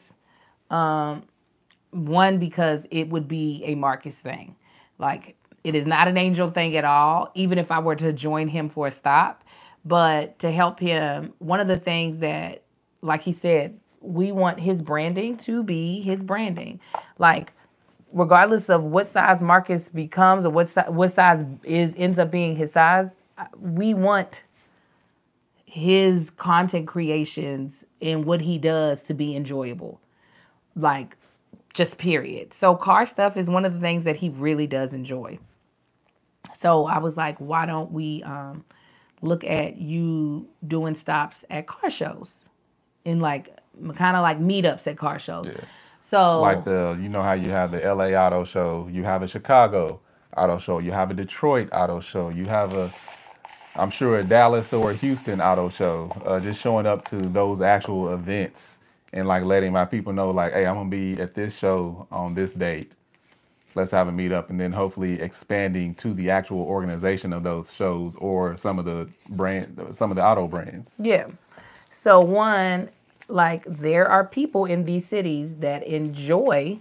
One, because it would be a Marcus thing. Like, it is not an Angel thing at all, even if I were to join him for a stop. But to help him, one of the things that, like he said, we want his branding to be his branding. Like, regardless of what size Marcus becomes or what size ends up being his size, we want his content creations and what he does to be enjoyable. Like, just period. So car stuff is one of the things that he really does enjoy. So I was like, why don't we look at you doing stops at car shows and like kind of like meetups at car shows. Yeah. So Like you know how you have the LA Auto Show, you have a Chicago Auto Show, you have a Detroit Auto Show, you have I'm sure a Dallas or a Houston Auto Show, just showing up to those actual events and like letting my people know like, hey, I'm gonna be at this show on this date. Let's have a meetup, and then hopefully expanding to the actual organization of those shows or some of the auto brands. yeah. So one, like there are people in these cities that enjoy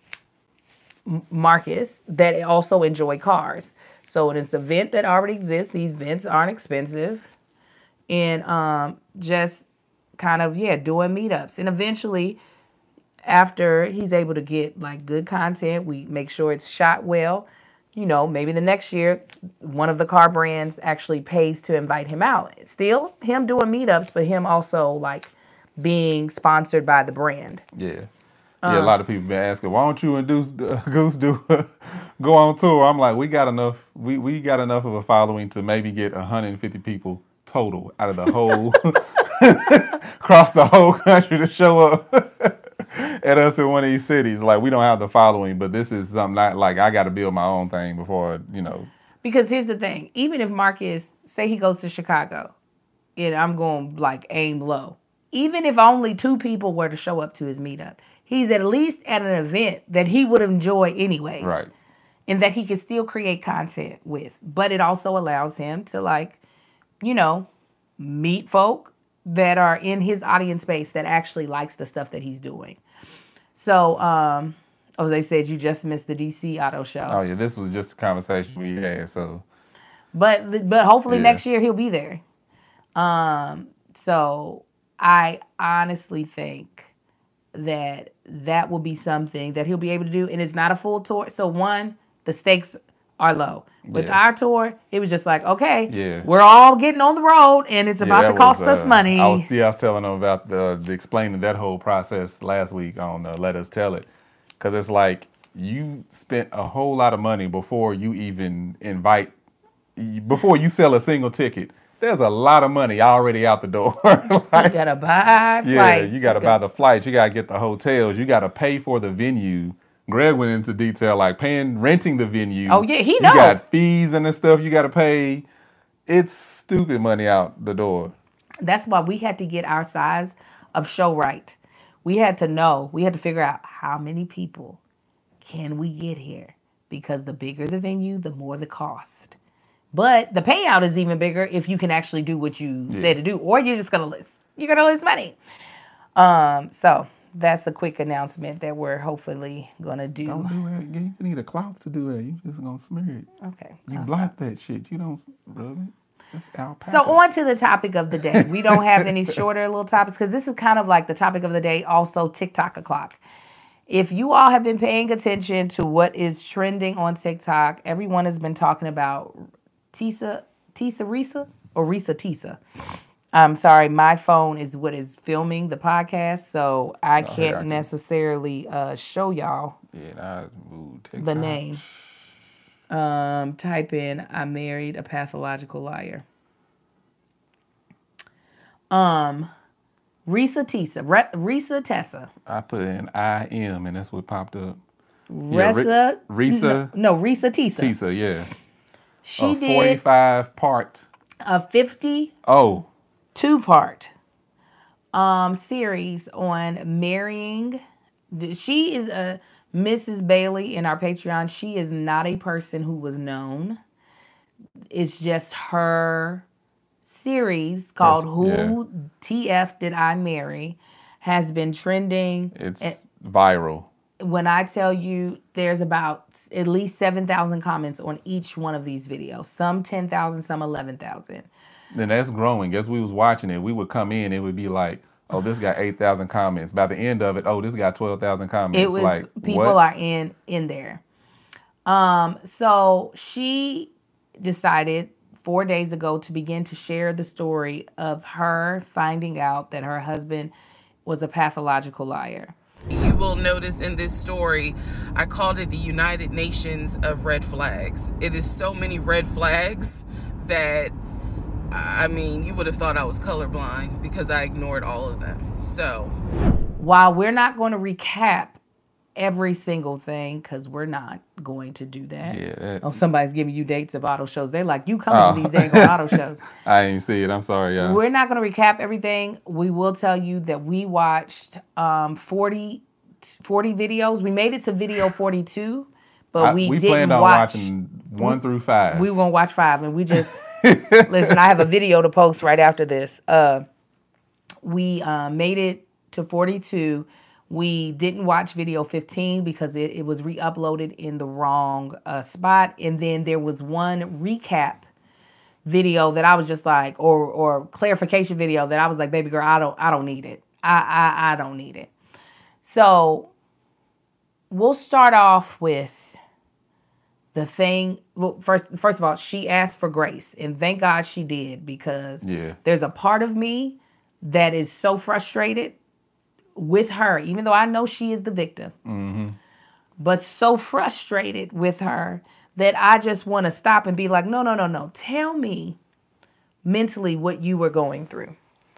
Marcus that also enjoy cars. So it's an event that already exists. These events aren't expensive. And just kind of, doing meetups. And eventually, after he's able to get like good content, we make sure it's shot well. You know, maybe the next year, one of the car brands actually pays to invite him out. Still him doing meetups, but him also like being sponsored by the brand. Yeah. Yeah, a lot of people been asking, why don't you and Goose go on tour? I'm like, we got enough. We got enough of a following to maybe get 150 people total out of the whole, across the whole country to show up at us in one of these cities. Like, we don't have the following, but this is something like I got to build my own thing before, Because here's the thing. Even if Marcus, say he goes to Chicago, and I'm going like aim low. Even if only 2 people were to show up to his meetup, he's at least at an event that he would enjoy anyways. Right. And that he can still create content with. But it also allows him to like, meet folk that are in his audience space that actually likes the stuff that he's doing. So, they said you just missed the DC Auto Show. Oh yeah, this was just a conversation we had. So, but hopefully next year he'll be there. So I honestly think that will be something that he'll be able to do, and it's not a full tour. So one, the stakes are low. With our tour, it was just like, okay, we're all getting on the road, and it's about to cost us money. I was telling them about the explaining that whole process last week on Let Us Tell It, because it's like you spent a whole lot of money before you even before you sell a single ticket. There's a lot of money already out the door. Like, you gotta buy flights. Yeah, you gotta buy the flights. You gotta get the hotels. You gotta pay for the venue. Greg went into detail, like renting the venue. Oh yeah, he knows. You got fees and the stuff you gotta pay. It's stupid money out the door. That's why we had to get our size of show right. We had to figure out how many people can we get here, because the bigger the venue, the more the cost. But the payout is even bigger if you can actually do what you said to do, or you're just gonna lose money. So that's a quick announcement that we're hopefully gonna do. Don't do it. You need a cloth to do it. You just gonna smear it. Okay. You block that shit. You don't rub it. That's alpaca. So on to the topic of the day. We don't have any shorter little topics because this is kind of like the topic of the day. Also, TikTok o'clock. If you all have been paying attention to what is trending on TikTok, everyone has been talking about Risa Tisa. I'm sorry, my phone is what is filming the podcast, so I can't necessarily show y'all the name. Type in "I married a pathological liar." Risa Tessa. I put in I am, and that's what popped up. Risa. Risa. No, Risa Tisa. Tisa, yeah. She did 45-part a 52 Oh, part series on marrying. She is a Mrs. Bailey in our Patreon. She is not a person who was known. It's just her series called Who TF Did I Marry has been trending. it's viral. When I tell you, there's about at least 7,000 comments on each one of these videos. Some 10,000, some 11,000. And that's growing. As we was watching it, we would come in, it would be like, oh, this got 8,000 comments. By the end of it, oh, this got 12,000 comments. It was like, people what? are in there. So she decided 4 days ago to begin to share the story of her finding out that her husband was a pathological liar. You will notice in this story, I called it the United Nations of red flags. It is so many red flags that, I mean, you would have thought I was colorblind because I ignored all of them. So, while we're not going to recap every single thing, because we're not going to do that. Yeah. Oh, somebody's giving you dates of auto shows. They're like, you coming to these dang auto shows. I didn't see it. I'm sorry, y'all. We're not going to recap everything. We will tell you that we watched 40 videos. We made it to video 42, but we didn't planned on watch. watching 1 through 5. We were going to watch 5, and we just... Listen, I have a video to post right after this. We made it to 42. We didn't watch video 15 because it was re-uploaded in the wrong spot. And then there was one recap video that I was just like, or clarification video that I was like, baby girl, I don't need it. I don't need it. So we'll start off with the thing. Well, first of all, she asked for grace, and thank God she did, because there's a part of me that is so frustrated with her, even though I know she is the victim, but so frustrated with her that I just want to stop and be like, no. Tell me mentally what you were going through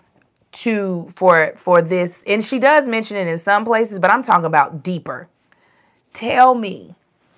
for this. And she does mention it in some places, but I'm talking about deeper. Tell me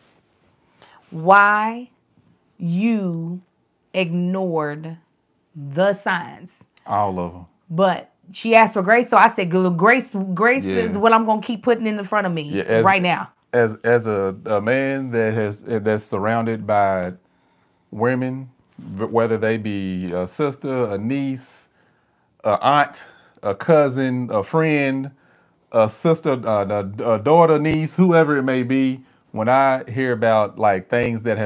why you ignored the signs. All of them. But she asked for grace, so I said, grace is what I'm going to keep putting in front of me right now. As a man that's surrounded by women, whether they be a sister, a niece, a aunt, a cousin, a friend, a sister, a daughter, niece, whoever it may be, when I hear about like things that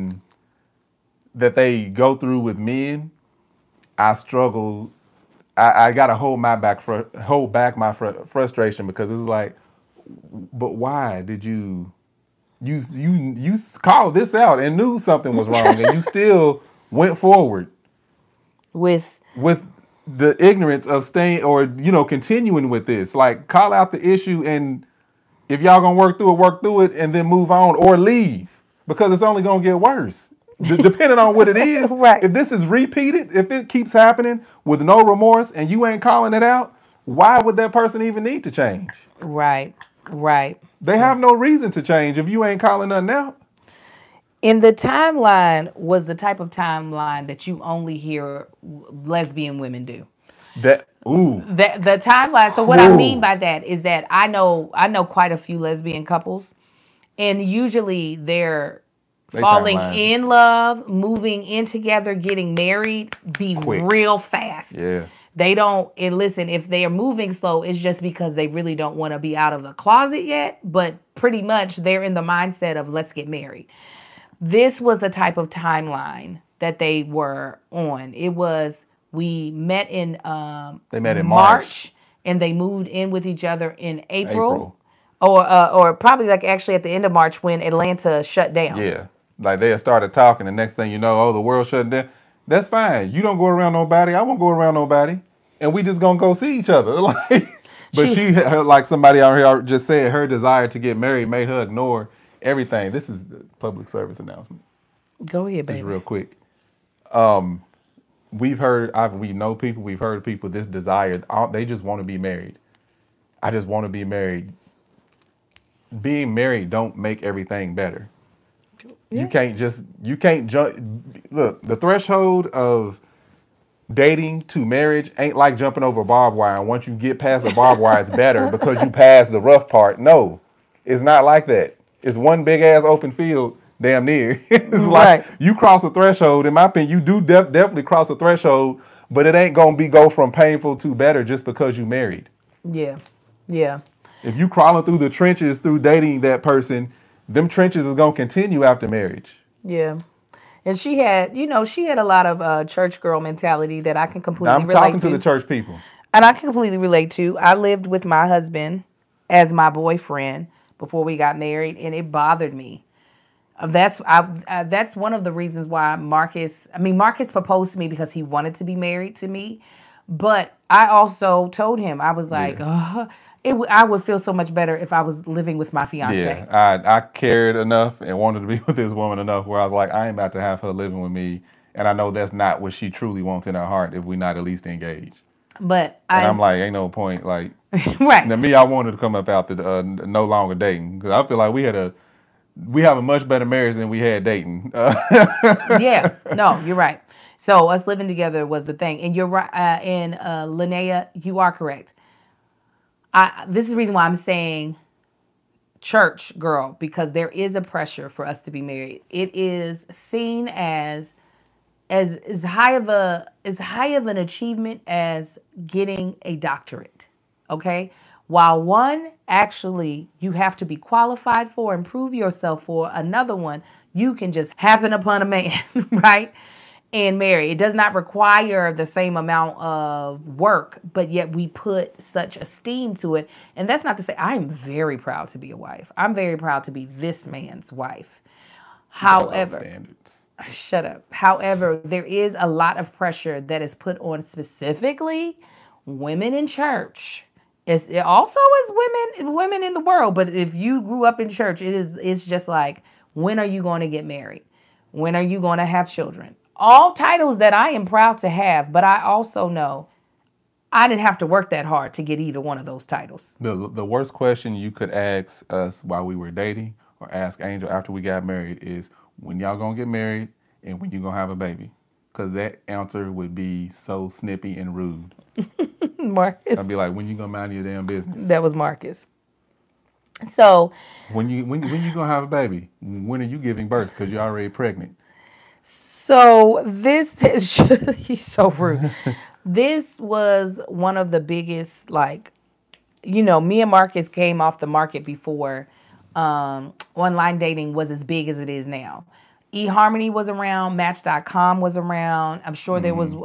they go through with men, I struggle. I gotta hold back my frustration, because it's like, but why did you called this out and knew something was wrong and you still went forward with the ignorance of staying or continuing with this? Like, call out the issue, and if y'all gonna work through it and then move on or leave, because it's only gonna get worse. Depending on what it is. Right. If this is repeated, if it keeps happening with no remorse and you ain't calling it out, why would that person even need to change? Right. They have no reason to change if you ain't calling nothing out. And the timeline was the type of timeline that you only hear lesbian women do. The timeline. So what I mean by that is that I know quite a few lesbian couples, and usually they're falling in love, moving in together, getting married, quick, real fast. Yeah. They don't, and listen, if they are moving slow, it's just because they really don't want to be out of the closet yet, but pretty much they're in the mindset of let's get married. This was the type of timeline that they were on. It was, we met in March, and they moved in with each other in April. Or probably like actually at the end of March when Atlanta shut down. Yeah. Like they had started talking, the next thing you know, the world shut down. That's fine. You don't go around nobody. I won't go around nobody. And we just gonna go see each other. But she like somebody out here just said, her desire to get married made her ignore everything. This is a public service announcement. Go ahead, baby. Just real quick. We've heard people this desire, they just want to be married. I just want to be married. Being married don't make everything better. Yeah. You can't jump. Look, the threshold of dating to marriage ain't like jumping over barbed wire. And once you get past the barbed wire, it's better because you passed the rough part. No, it's not like that. It's one big ass open field, damn near. It's like you cross a threshold. In my opinion, you do definitely cross a threshold, but it ain't gonna go from painful to better just because you married. Yeah, yeah. If you crawling through the trenches through dating that person, them trenches is gonna continue after marriage. Yeah. And she had a lot of church girl mentality that I can completely relate to. I'm talking to the church people. And I can completely relate to. I lived with my husband as my boyfriend before we got married, and it bothered me. That's one of the reasons why Marcus proposed to me because he wanted to be married to me. But I also told him, I was like, I would feel so much better if I was living with my fiance. Yeah, I cared enough and wanted to be with this woman enough where I was like, I ain't about to have her living with me. And I know that's not what she truly wants in her heart if we're not at least engaged. But I'm like, ain't no point. Like, right. Now, me, I wanted to come up out the no longer dating because I feel like we have a much better marriage than we had dating. Yeah, no, you're right. So us living together was the thing. And you're right. And Linnea, you are correct. This is the reason why I'm saying church girl, because there is a pressure for us to be married. It is seen as high of an achievement as getting a doctorate. Okay? While one, actually, you have to be qualified for and prove yourself for. Another one, you can just happen upon a man, right? And marry. It does not require the same amount of work, but yet we put such esteem to it. And that's not to say I'm very proud to be a wife. I'm very proud to be this man's wife. However, shut up. However, there is a lot of pressure that is put on specifically women in church. It also is women in the world. But if you grew up in church, it's just like, when are you going to get married? When are you going to have children? All titles that I am proud to have, but I also know I didn't have to work that hard to get either one of those titles. The worst question you could ask us while we were dating or ask Angel after we got married is, when y'all gonna get married and when you gonna have a baby? Because that answer would be so snippy and rude. Marcus. I'd be like, when you gonna mind your damn business? That was Marcus. So when you gonna have a baby? When are you giving birth? Because you're already pregnant. So this is, he's so rude. This was one of the biggest, like, me and Marcus came off the market before online dating was as big as it is now. eHarmony was around, Match.com was around. I'm sure there was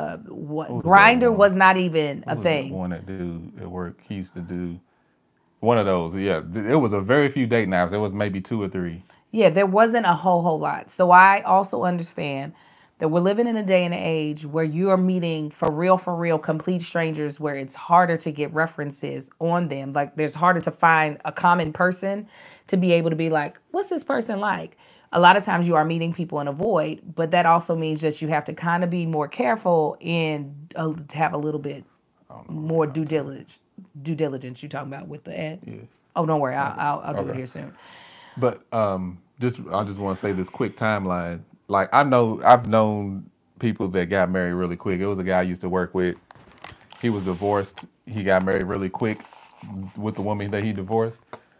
Grindr was not even a thing. One that dude at work, he used to do one of those. Yeah, it was a very few dating apps. There was maybe 2 or 3. Yeah, there wasn't a whole lot. So I also understand that we're living in a day and age where you are meeting for real, complete strangers, where it's harder to get references on them. Like, there's harder to find a common person to be able to be like, what's this person like? A lot of times you are meeting people in a void, but that also means that you have to kind of be more careful and have a little bit more due diligence. You're talking about with the ad? Yeah. Oh, don't worry. I'll do it here soon. But I just want to say this quick timeline. Like, I've known people that got married really quick. It was a guy I used to work with. He was divorced. He got married really quick with the woman that he divorced.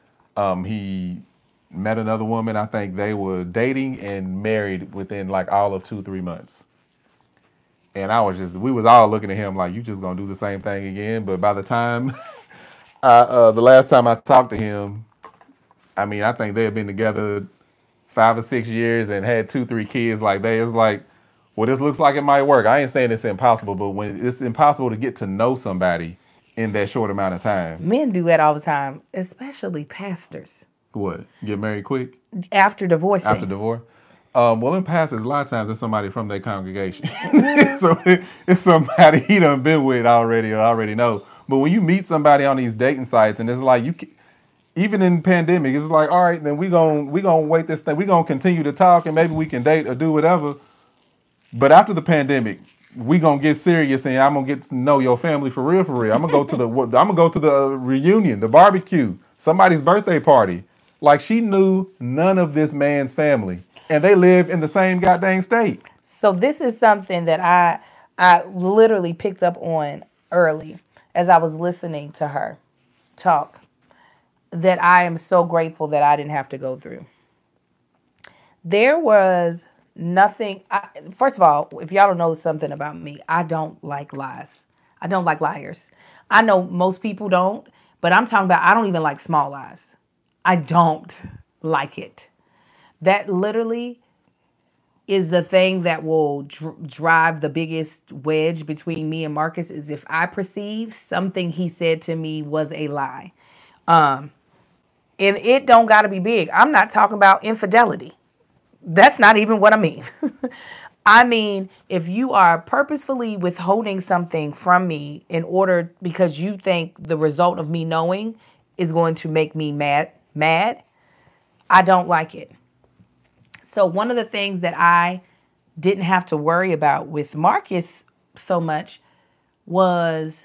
He met another woman. I think they were dating and married within like all of 2-3 months. And we was all looking at him like, you just gonna do the same thing again. But by the time, the last time I talked to him, I mean, I think they had been together 5 or 6 years and had 2-3 kids. Like, it's like, well, this looks like it might work. I ain't saying it's impossible, but when it's impossible to get to know somebody in that short amount of time. Men do that all the time, especially pastors. What? Get married quick? After divorcing. After divorce? Well, in pastors, a lot of times it's somebody from their congregation. So it's somebody he done been with already or already know. But when you meet somebody on these dating sites and it's like, even in the pandemic, it was like, all right, then we gonna wait this thing. We gonna continue to talk and maybe we can date or do whatever. But after the pandemic, we gonna get serious and I'm gonna get to know your family for real, for real. I'm gonna go to the reunion, the barbecue, somebody's birthday party. Like, she knew none of this man's family, and they live in the same goddamn state. So this is something that I literally picked up on early as I was listening to her talk that I am so grateful that I didn't have to go through. There was nothing. First of all, if y'all don't know something about me, I don't like lies. I don't like liars. I know most people don't, but I'm talking about I don't even like small lies. I don't like it. That literally is the thing that will drive the biggest wedge between me and Marcus is if I perceive something he said to me was a lie. And it don't got to be big. I'm not talking about infidelity. That's not even what I mean. I mean, if you are purposefully withholding something from me in order because you think the result of me knowing is going to make me mad, I don't like it. So one of the things that I didn't have to worry about with Marcus so much was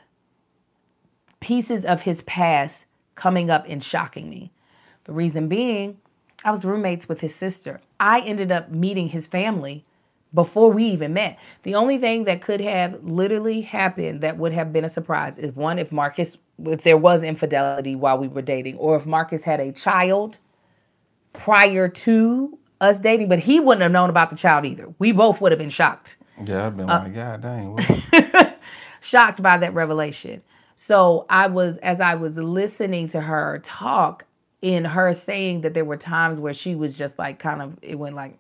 pieces of his past coming up and shocking me. The reason being, I was roommates with his sister. I ended up meeting his family before we even met. The only thing that could have literally happened that would have been a surprise is one, if there was infidelity while we were dating, or if Marcus had a child prior to us dating, but he wouldn't have known about the child either. We both would have been shocked. Yeah, I've been like, God dang. Shocked by that revelation. So as I was listening to her talk, in her saying that there were times where she was just like it went like,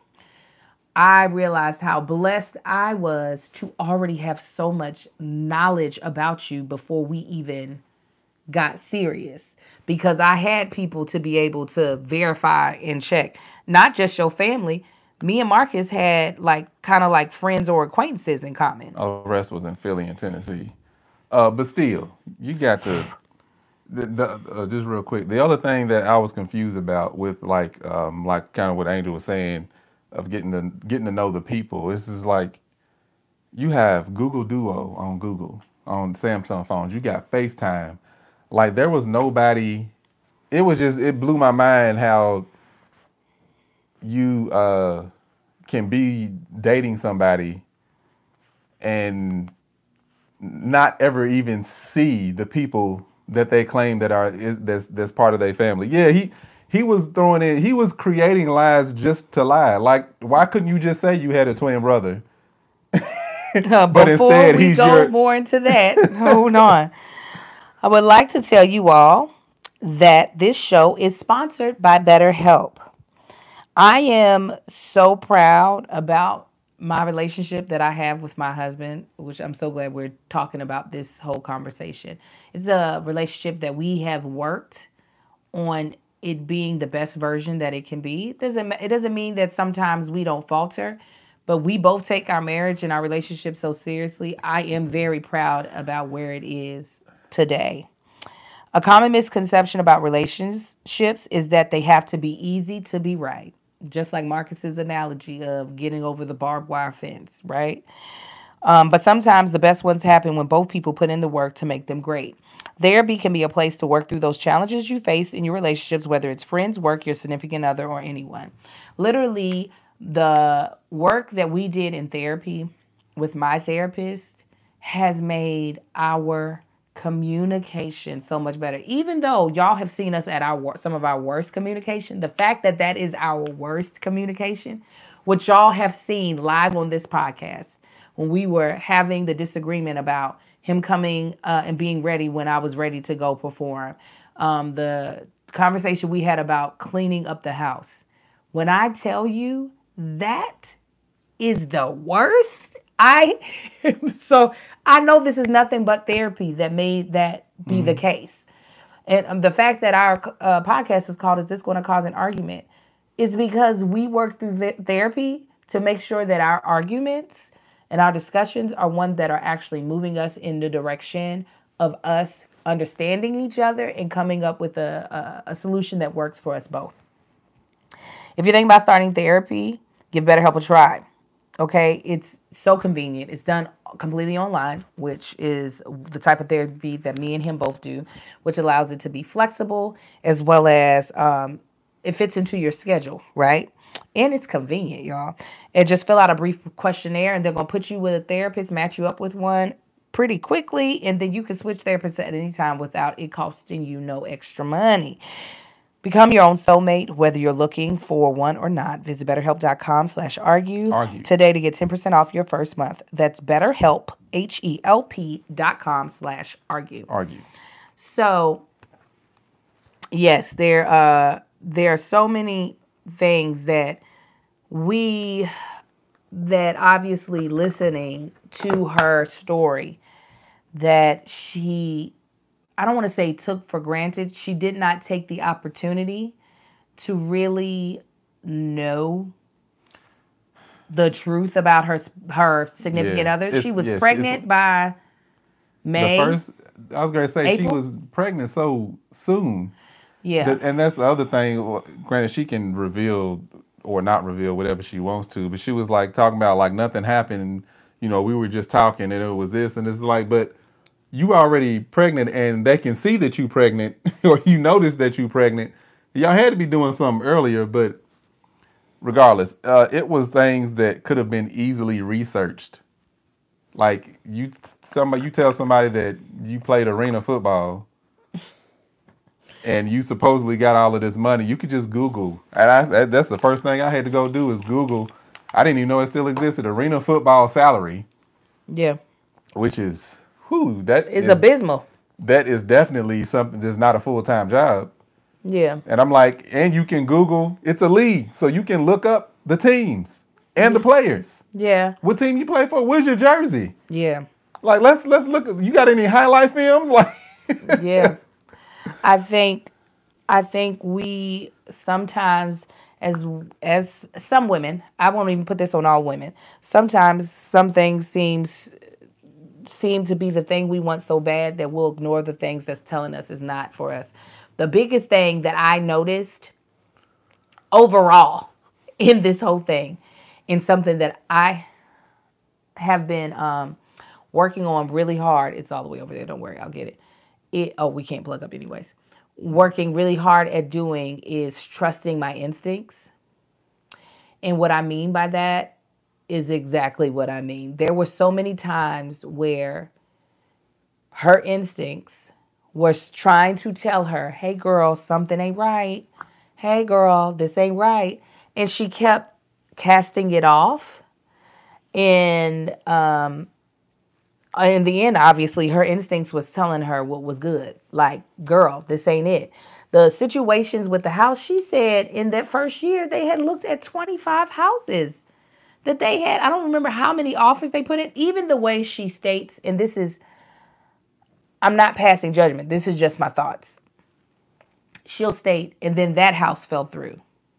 I realized how blessed I was to already have so much knowledge about you before we even got serious. Because I had people to be able to verify and check. Not just your family. Me and Marcus had kind of friends or acquaintances in common. All the rest was in Philly and Tennessee. But still, you got to... just real quick, the other thing that I was confused about with kind of what Angel was saying of getting to know the people, this is like you have Google Duo on Samsung phones, you got FaceTime. Like there was nobody. It blew my mind how you can be dating somebody and not ever even see the people that they claim that's part of their family. Yeah, he was he was creating lies just to lie. Like, why couldn't you just say you had a twin brother? But instead, he's more into that. Hold on. I would like to tell you all that this show is sponsored by BetterHelp. I am so proud about my relationship that I have with my husband, which I'm so glad we're talking about this whole conversation. It's a relationship that we have worked on it being the best version that it can be. It doesn't mean that sometimes we don't falter, but we both take our marriage and our relationship so seriously. I am very proud about where it is today. A common misconception about relationships is that they have to be easy to be right. Just like Marcus's analogy of getting over the barbed wire fence, right? But sometimes the best ones happen when both people put in the work to make them great. Therapy can be a place to work through those challenges you face in your relationships, whether it's friends, work, your significant other, or anyone. Literally, the work that we did in therapy with my therapist has made our communication so much better. Even though y'all have seen us at some of our worst communication, the fact that is our worst communication, what y'all have seen live on this podcast, when we were having the disagreement about him coming and being ready when I was ready to go perform, the conversation we had about cleaning up the house. When I tell you that is the worst, I know this is nothing but therapy that made that be the case. And the fact that our podcast is called Is This Going to Cause an Argument? Is because we work through therapy to make sure that our arguments and our discussions are ones that are actually moving us in the direction of us understanding each other and coming up with a solution that works for us both. If you're thinking about starting therapy, give BetterHelp a try. Okay, it's so convenient. It's done completely online, which is the type of therapy that me and him both do, which allows it to be flexible as well as it fits into your schedule, right? And it's convenient, y'all. And just fill out a brief questionnaire, and they're going to put you with a therapist, match you up with one pretty quickly, and then you can switch therapists at any time without it costing you no extra money. Become your own soulmate, whether you're looking for one or not. Visit BetterHelp.com/argue today to get 10% off your first month. That's BetterHelp, HELP.com/argue. Argue. So, yes, there are so many things that obviously listening to her story that I don't want to say took for granted. She did not take the opportunity to really know the truth about her significant other. She was pregnant by May. I was going to say, April? she was pregnant so soon. Yeah. And that's the other thing. Granted, she can reveal or not reveal whatever she wants to, but she was like talking about like nothing happened. We were just talking and it was this, and it's like, but you already pregnant and they can see that you pregnant or you notice that you pregnant. Y'all had to be doing something earlier, but regardless, it was things that could have been easily researched. Like you tell somebody that you played arena football and you supposedly got all of this money, you could just Google. And that's the first thing I had to go do is Google. I didn't even know it still existed. Arena football salary. Yeah. Which is, that is abysmal. That is definitely something that's not a full-time job. Yeah. And I'm like, and you can Google, it's a league. So you can look up the teams and the players. Yeah. What team you play for? Where's your jersey? Yeah. Like, let's look. You got any highlight films? Like, yeah. I think we sometimes, as some women, I won't even put this on all women. Sometimes some things seem to be the thing we want so bad that we'll ignore the things that's telling us is not for us. The biggest thing that I noticed overall in this whole thing, in something that I have been working on really hard. It's all the way over there. Don't worry, I'll get it. We can't plug up anyways. Working really hard at doing is trusting my instincts. And what I mean by that is exactly what I mean. There were so many times where her instincts was trying to tell her, hey girl, something ain't right. Hey girl, this ain't right. And she kept casting it off. And in the end, obviously, her instincts was telling her what was good. Like, girl, this ain't it. The situations with the house, she said in that first year, they had looked at 25 houses that they had. I don't remember how many offers they put in. Even the way she states, and this is, I'm not passing judgment. This is just my thoughts. She'll state, and then that house fell through.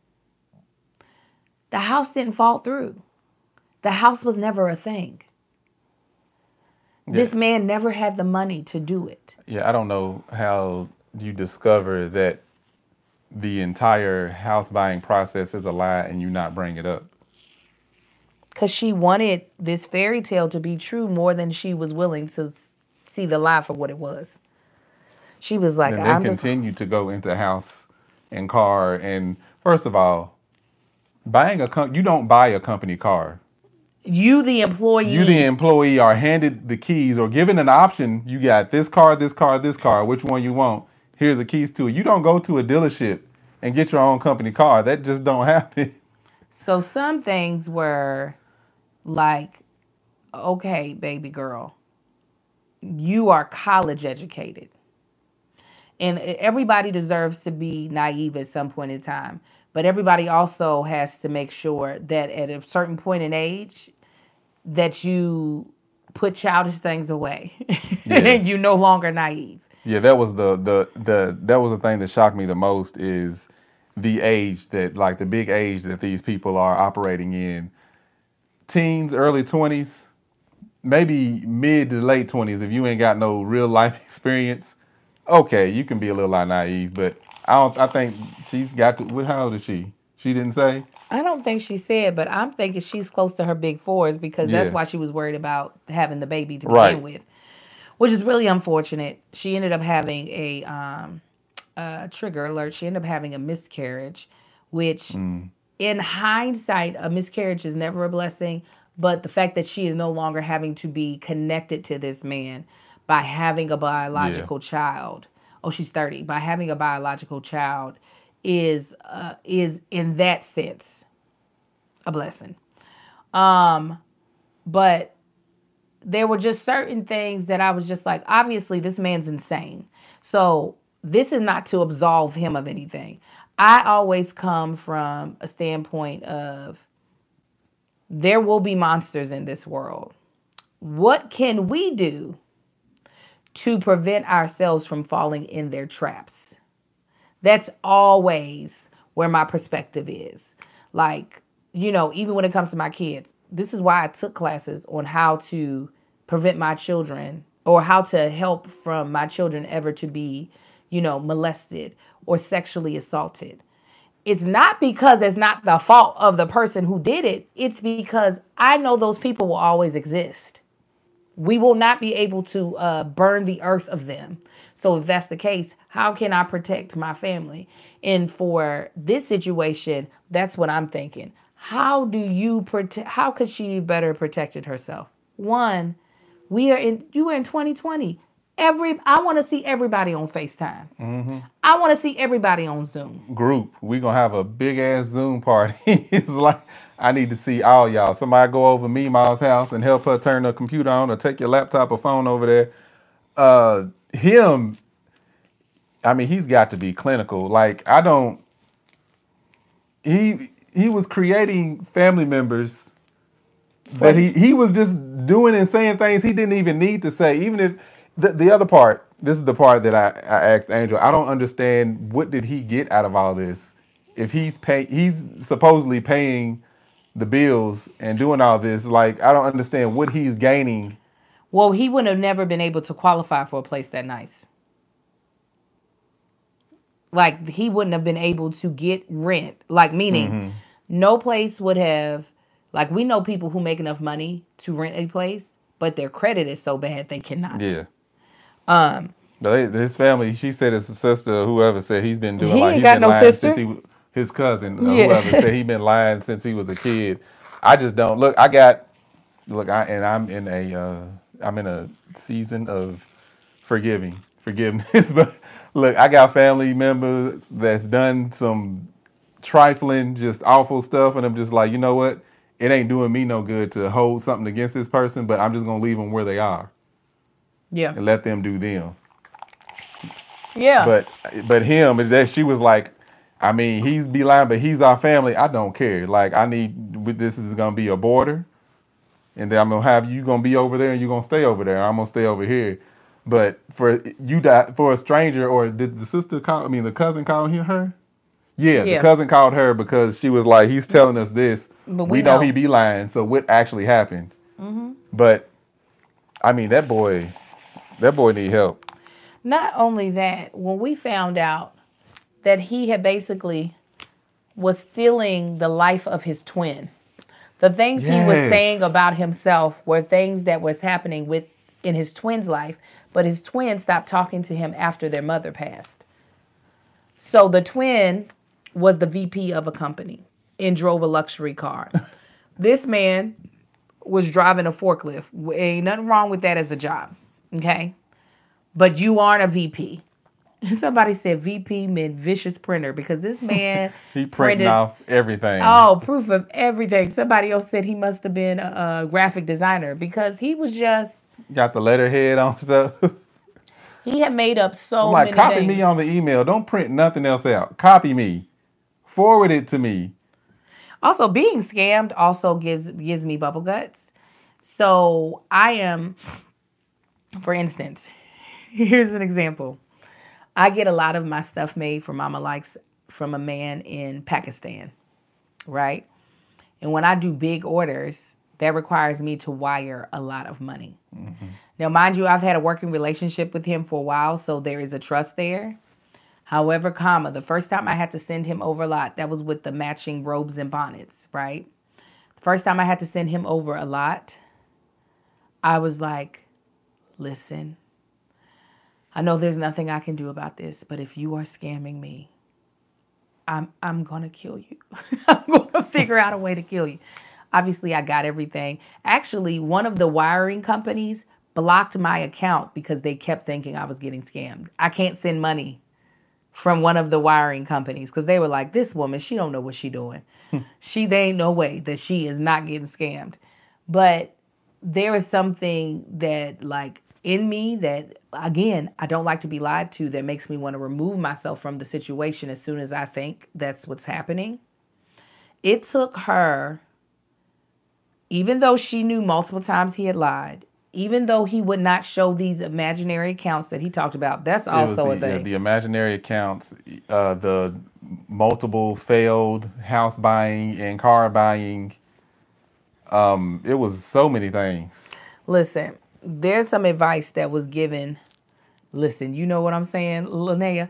The house didn't fall through. The house was never a thing. Yeah. This man never had the money to do it. Yeah, I don't know how you discover that the entire house buying process is a lie and you not bring it up. Because she wanted this fairy tale to be true more than she was willing to see the lie for what it was. She was like, and they continue to go into house and car. And first of all, you don't buy a company car. You, the employee, are handed the keys or given an option. You got this car, this car, this car. Which one you want? Here's the keys to it. You don't go to a dealership and get your own company car. That just don't happen. So some things were like, okay, baby girl, you are college educated. And everybody deserves to be naive at some point in time. But everybody also has to make sure that at a certain point in age, that you put childish things away. Yeah. And you're no longer naive. Yeah, that was the thing that shocked me the most is the age that, like the big age that these people are operating in. Teens, early 20s, maybe mid to late 20s. If you ain't got no real life experience, okay, you can be a little naive, but I think she's got to. How old is she? She didn't say? I don't think she said, but I'm thinking she's close to her big fours because that's why she was worried about having the baby to begin with, which is really unfortunate. She ended up having a trigger alert. She ended up having a miscarriage, which in hindsight, a miscarriage is never a blessing, but the fact that she is no longer having to be connected to this man by having a biological child. Oh, she's 30. By having a biological child is in that sense a blessing. But there were just certain things that I was just like, obviously this man's insane. So this is not to absolve him of anything. I always come from a standpoint of there will be monsters in this world. What can we do to prevent ourselves from falling in their traps? That's always where my perspective is. Like, you know, even when it comes to my kids, this is why I took classes on how to prevent my children or how to help from my children ever to be, you know, molested or sexually assaulted. It's not because it's not the fault of the person who did it. It's because I know those people will always exist. We will not be able to burn the earth of them. So if that's the case, how can I protect my family? And for this situation, that's what I'm thinking. How do you protect? How could she better protected herself? One, you are in 2020. I want to see everybody on FaceTime. Mm-hmm. I want to see everybody on Zoom. Group. We're going to have a big ass Zoom party. It's like, I need to see all y'all. Somebody go over Meemaw's house and help her turn the computer on or take your laptop or phone over there. Him, I mean, he's got to be clinical. Like, he was creating family members that he was just doing and saying things he didn't even need to say. Even if the other part, this is the part that I asked Angel, I don't understand, what did he get out of all this? If he's supposedly paying the bills and doing all this, like, I don't understand what he's gaining. Well, he would have never been able to qualify for a place that nice. Like, he wouldn't have been able to get rent. Like, meaning, no place would have, like, we know people who make enough money to rent a place, but their credit is so bad they cannot. Yeah. His family, she said his sister or whoever said he's been doing, he like, ain't he's got been no lying sister. since his cousin, whoever said he's been lying since he was a kid. I just don't I'm in a season of forgiveness. But look, I got family members that's done some trifling, just awful stuff, and I'm just like, you know what? It ain't doing me no good to hold something against this person, but I'm just gonna leave them where they are. Yeah. And let them do them. Yeah. But him, that she was like, I mean, he's be lying, but he's our family. I don't care. Like, this is gonna be a border, and then I'm gonna have you gonna be over there, and you're gonna stay over there. I'm gonna stay over here. But for a stranger, or did the sister call? I mean, the cousin called her. Yeah, the cousin called her because she was like, he's telling us this. But we know he be lying. So what actually happened? Mm-hmm. But I mean, that boy need help. Not only that, when we found out that he had basically was stealing the life of his twin, the things he was saying about himself were things that was happening in his twin's life, but his twin stopped talking to him after their mother passed. So the twin was the VP of a company and drove a luxury car. This man was driving a forklift. Ain't nothing wrong with that as a job, okay? But you aren't a VP. Somebody said VP meant vicious printer because this man he printed off everything. Oh, proof of everything. Somebody else said he must have been a graphic designer because he was just got the letterhead on stuff. He had made up so many things. Copy me on the email. Don't print nothing else out. Copy me. Forward it to me. Also, being scammed also gives me bubble guts. So I am, for instance, here's an example. I get a lot of my stuff made for Mama Likes from a man in Pakistan, right? And when I do big orders, that requires me to wire a lot of money. Mm-hmm. Now, mind you, I've had a working relationship with him for a while, so there is a trust there. However, the first time I had to send him over a lot, that was with the matching robes and bonnets, right? The first time I had to send him over a lot, I was like, listen, I know there's nothing I can do about this, but if you are scamming me, I'm gonna kill you. I'm gonna figure out a way to kill you. Obviously, I got everything. Actually, one of the wiring companies blocked my account because they kept thinking I was getting scammed. I can't send money from one of the wiring companies because they were like, this woman, she don't know what she doing. There ain't no way that she is not getting scammed. But there is something that like in me that, again, I don't like to be lied to, that makes me want to remove myself from the situation as soon as I think that's what's happening. It took her, even though she knew multiple times he had lied, even though he would not show these imaginary accounts that he talked about, that's also a thing. The imaginary accounts, the multiple failed house buying and car buying. It was so many things. Listen, there's some advice that was given. Listen, you know what I'm saying, Linnea?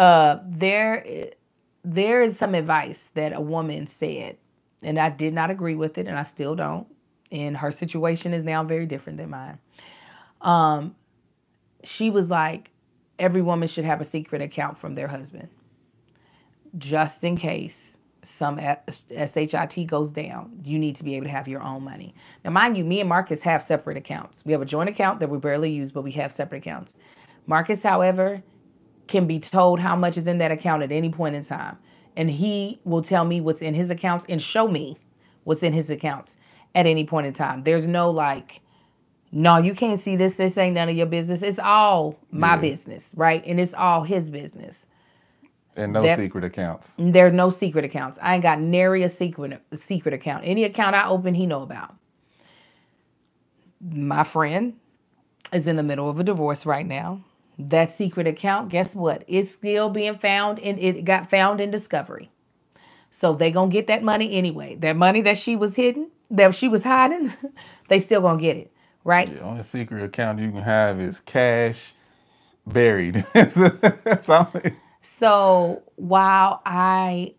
There is some advice that a woman said, and I did not agree with it, and I still don't. And her situation is now very different than mine. She was like, every woman should have a secret account from their husband, just in case some SHIT goes down. You need to be able to have your own money. Now, mind you, me and Marcus have separate accounts. We have a joint account that we barely use, but we have separate accounts. Marcus, however, can be told how much is in that account at any point in time. And he will tell me what's in his accounts and show me what's in his accounts at any point in time. There's no like, no, you can't see this. This ain't none of your business. It's all my business, right? And it's all his business. And no secret accounts. There's no secret accounts. I ain't got nary a secret account. Any account I open, he know about. My friend is in the middle of a divorce right now. That secret account, guess what? It's still being found, and it got found in discovery. So they gonna get that money anyway. That money that she was hiding, that she was hiding, they still gonna get it, right? The only secret account you can have is cash buried. So while I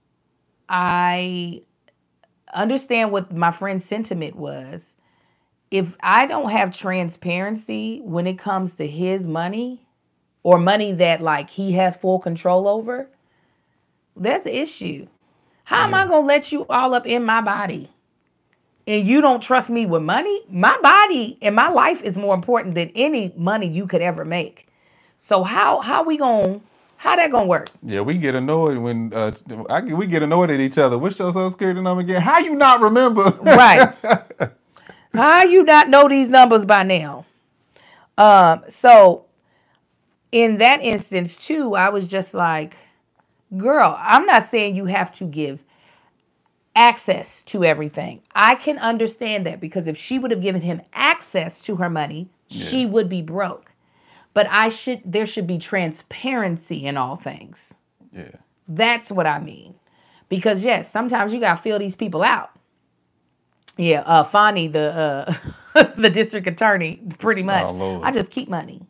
understand what my friend's sentiment was, if I don't have transparency when it comes to his money or money that like he has full control over, that's an issue. How am I going to let you all up in my body and you don't trust me with money? My body and my life is more important than any money you could ever make. So how that gonna work? Yeah, we get annoyed when we get annoyed at each other. What's your social security number again? How you not remember? Right. How you not know these numbers by now? So in that instance too, I was just like, girl, I'm not saying you have to give access to everything. I can understand that because if she would have given him access to her money, she would be broke. But there should be transparency in all things. Yeah. That's what I mean. Because yes, sometimes you gotta feel these people out. Yeah, Fani, the the district attorney, pretty much. Oh, I just keep money.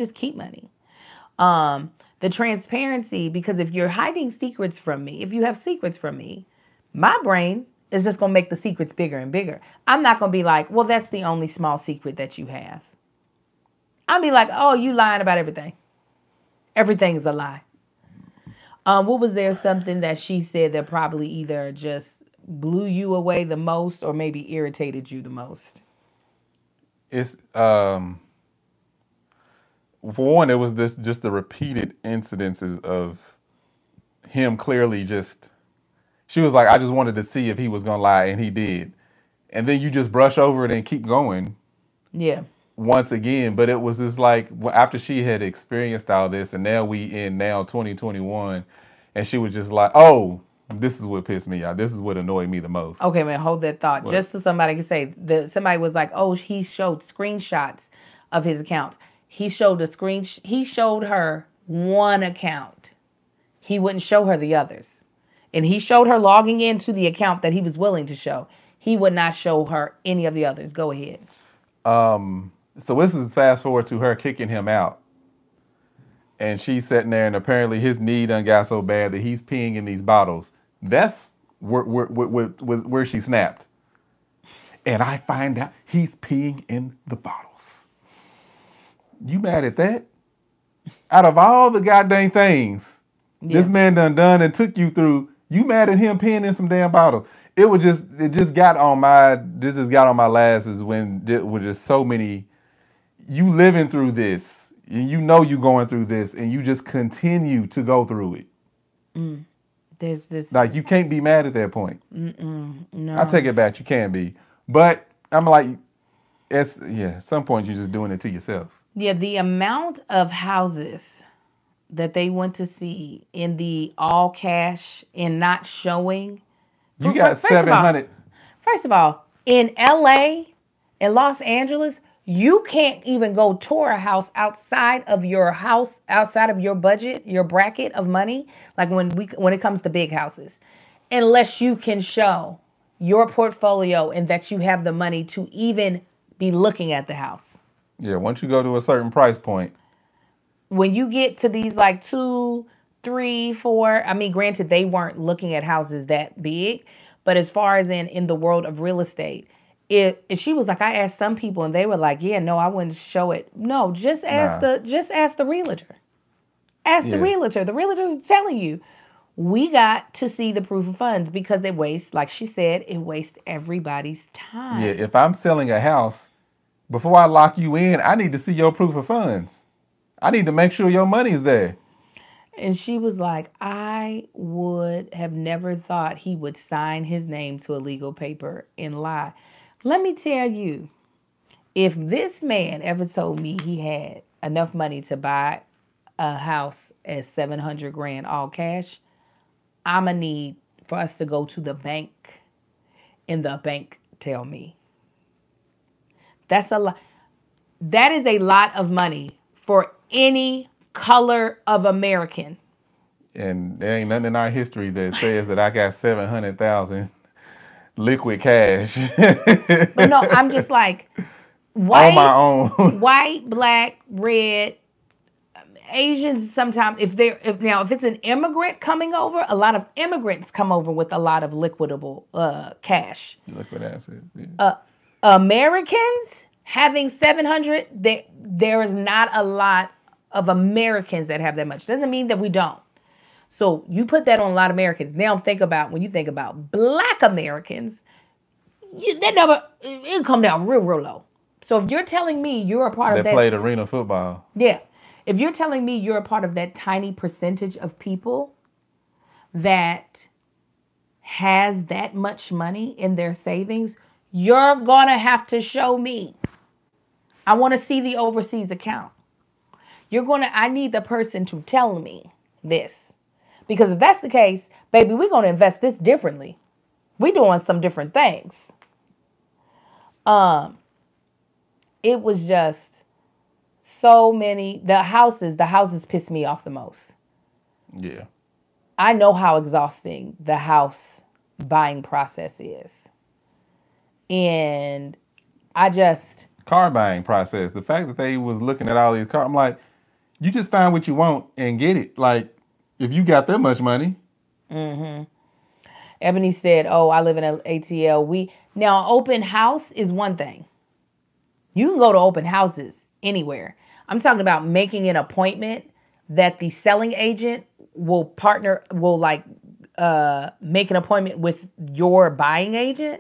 The transparency, because if you're hiding secrets from me, if you have secrets from me, my brain is just gonna make the secrets bigger and bigger. I'm not gonna be like, well, that's the only small secret that you have. I'll be like, oh, you lying about everything. Everything is a lie. What was there something that she said that probably either just blew you away the most or maybe irritated you the most? It's for one, it was just the repeated incidences of him clearly just. She was like, I just wanted to see if he was gonna lie, and he did. And then you just brush over it and keep going. Yeah. Once again, but it was just like after she had experienced all this, and now we in 2021, and she was just like, "Oh, this is what pissed me off. This is what annoyed me the most." Okay, man, hold that thought. What? Just so somebody can say somebody was like, "Oh, he showed screenshots of his account. He showed He showed her one account. He wouldn't show her the others, and he showed her logging into the account that he was willing to show. He would not show her any of the others. Go ahead." So this is fast forward to her kicking him out. And she's sitting there, and apparently his knee done got so bad that he's peeing in these bottles. That's where she snapped. And I find out he's peeing in the bottles. You mad at that? Out of all the goddamn things This man done and took you through. You mad at him peeing in some damn bottle. It just got on my last is when with just so many, you living through this, and you know you going through this, and you just continue to go through it. There's this. Like, you can't be mad at that point. No. I take it back. You can be. But I'm like, at some point you're just doing it to yourself. Yeah, the amount of houses that they went to see in the all cash and not showing. You got 700. First of all, in LA, in Los Angeles, you can't even go tour a house outside of your budget, your bracket of money. Like when it comes to big houses, unless you can show your portfolio and that you have the money to even be looking at the house. Yeah, once you go to a certain price point. When you get to these like 2, 3, 4, I mean, granted, they weren't looking at houses that big, but as far as in the world of real estate, she was like, I asked some people and they were like, yeah, no, I wouldn't show it. No, just ask the realtor. Ask the realtor. The realtor's telling you, we got to see the proof of funds because it wastes, like she said, it wastes everybody's time. Yeah, if I'm selling a house, before I lock you in, I need to see your proof of funds. I need to make sure your money's there. And she was like, I would have never thought he would sign his name to a legal paper and lie. Let me tell you, if this man ever told me he had enough money to buy a house at $700,000 all cash, I'ma need for us to go to the bank and the bank tell me. That's a lot. That is a lot of money for any color of American. And there ain't nothing in our history that says that I got 700,000 liquid cash. But no, I'm just like, white, on my own. white, black, red, Asians sometimes, if it's an immigrant coming over, a lot of immigrants come over with a lot of liquidable cash. Liquid assets. Yeah. Americans having 700, there is not a lot of Americans that have that much. Doesn't mean that we don't. So you put that on a lot of Americans. Now when you think about black Americans, that number, it'll come down real, real low. So if you're telling me you're a part of that. That played arena football. Yeah. If you're telling me you're a part of that tiny percentage of people that has that much money in their savings, you're going to have to show me. I want to see the overseas account. I need the person to tell me this. Because if that's the case, baby, we're going to invest this differently. We're doing some different things. It was just so many. The houses pissed me off the most. Yeah. I know how exhausting the house buying process is. And car buying process. The fact that they was looking at all these cars, I'm like, you just find what you want and get it. Like, if you got that much money. Mm-hmm. Ebony said, oh, I live in an ATL. Now, open house is one thing. You can go to open houses anywhere. I'm talking about making an appointment that the selling agent will make an appointment with your buying agent.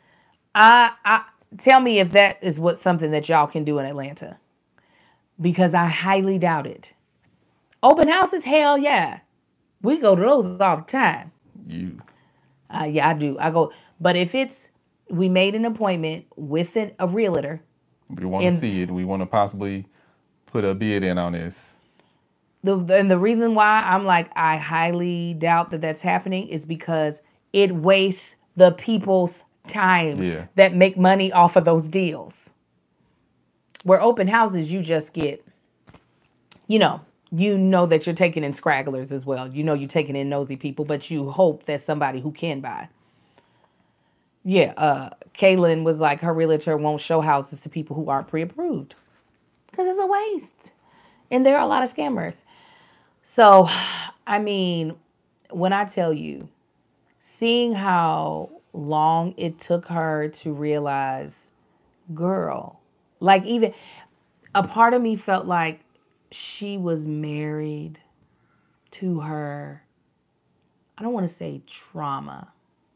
Tell me if that is something that y'all can do in Atlanta, because I highly doubt it. Open houses, hell yeah. We go to those all the time. Yeah, I do. I go. But if we made an appointment with a realtor. We want to see it. We want to possibly put a bid in on this. And the reason why I'm like, I highly doubt that that's happening is because it wastes the people's time that make money off of those deals. Where open houses, you just get, you know that you're taking in scragglers as well. You're taking in nosy people, but you hope that somebody who can buy. Yeah, Kaylin was like, her realtor won't show houses to people who aren't pre-approved because it's a waste. And there are a lot of scammers. So, I mean, when I tell you, seeing how long it took her to realize, girl, like even a part of me felt like she was married to her, I don't want to say trauma.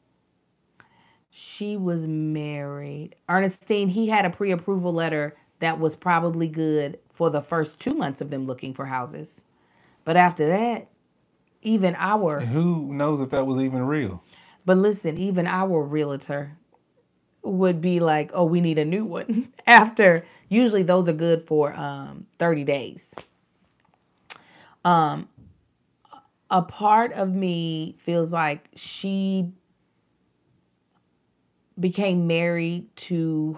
She was married. Ernestine, he had a pre-approval letter that was probably good for the first 2 months of them looking for houses. But after that, even our... Who knows if that was even real? But listen, even our realtor would be like, oh, we need a new one. After, usually those are good for 30 days. A part of me feels like she became married to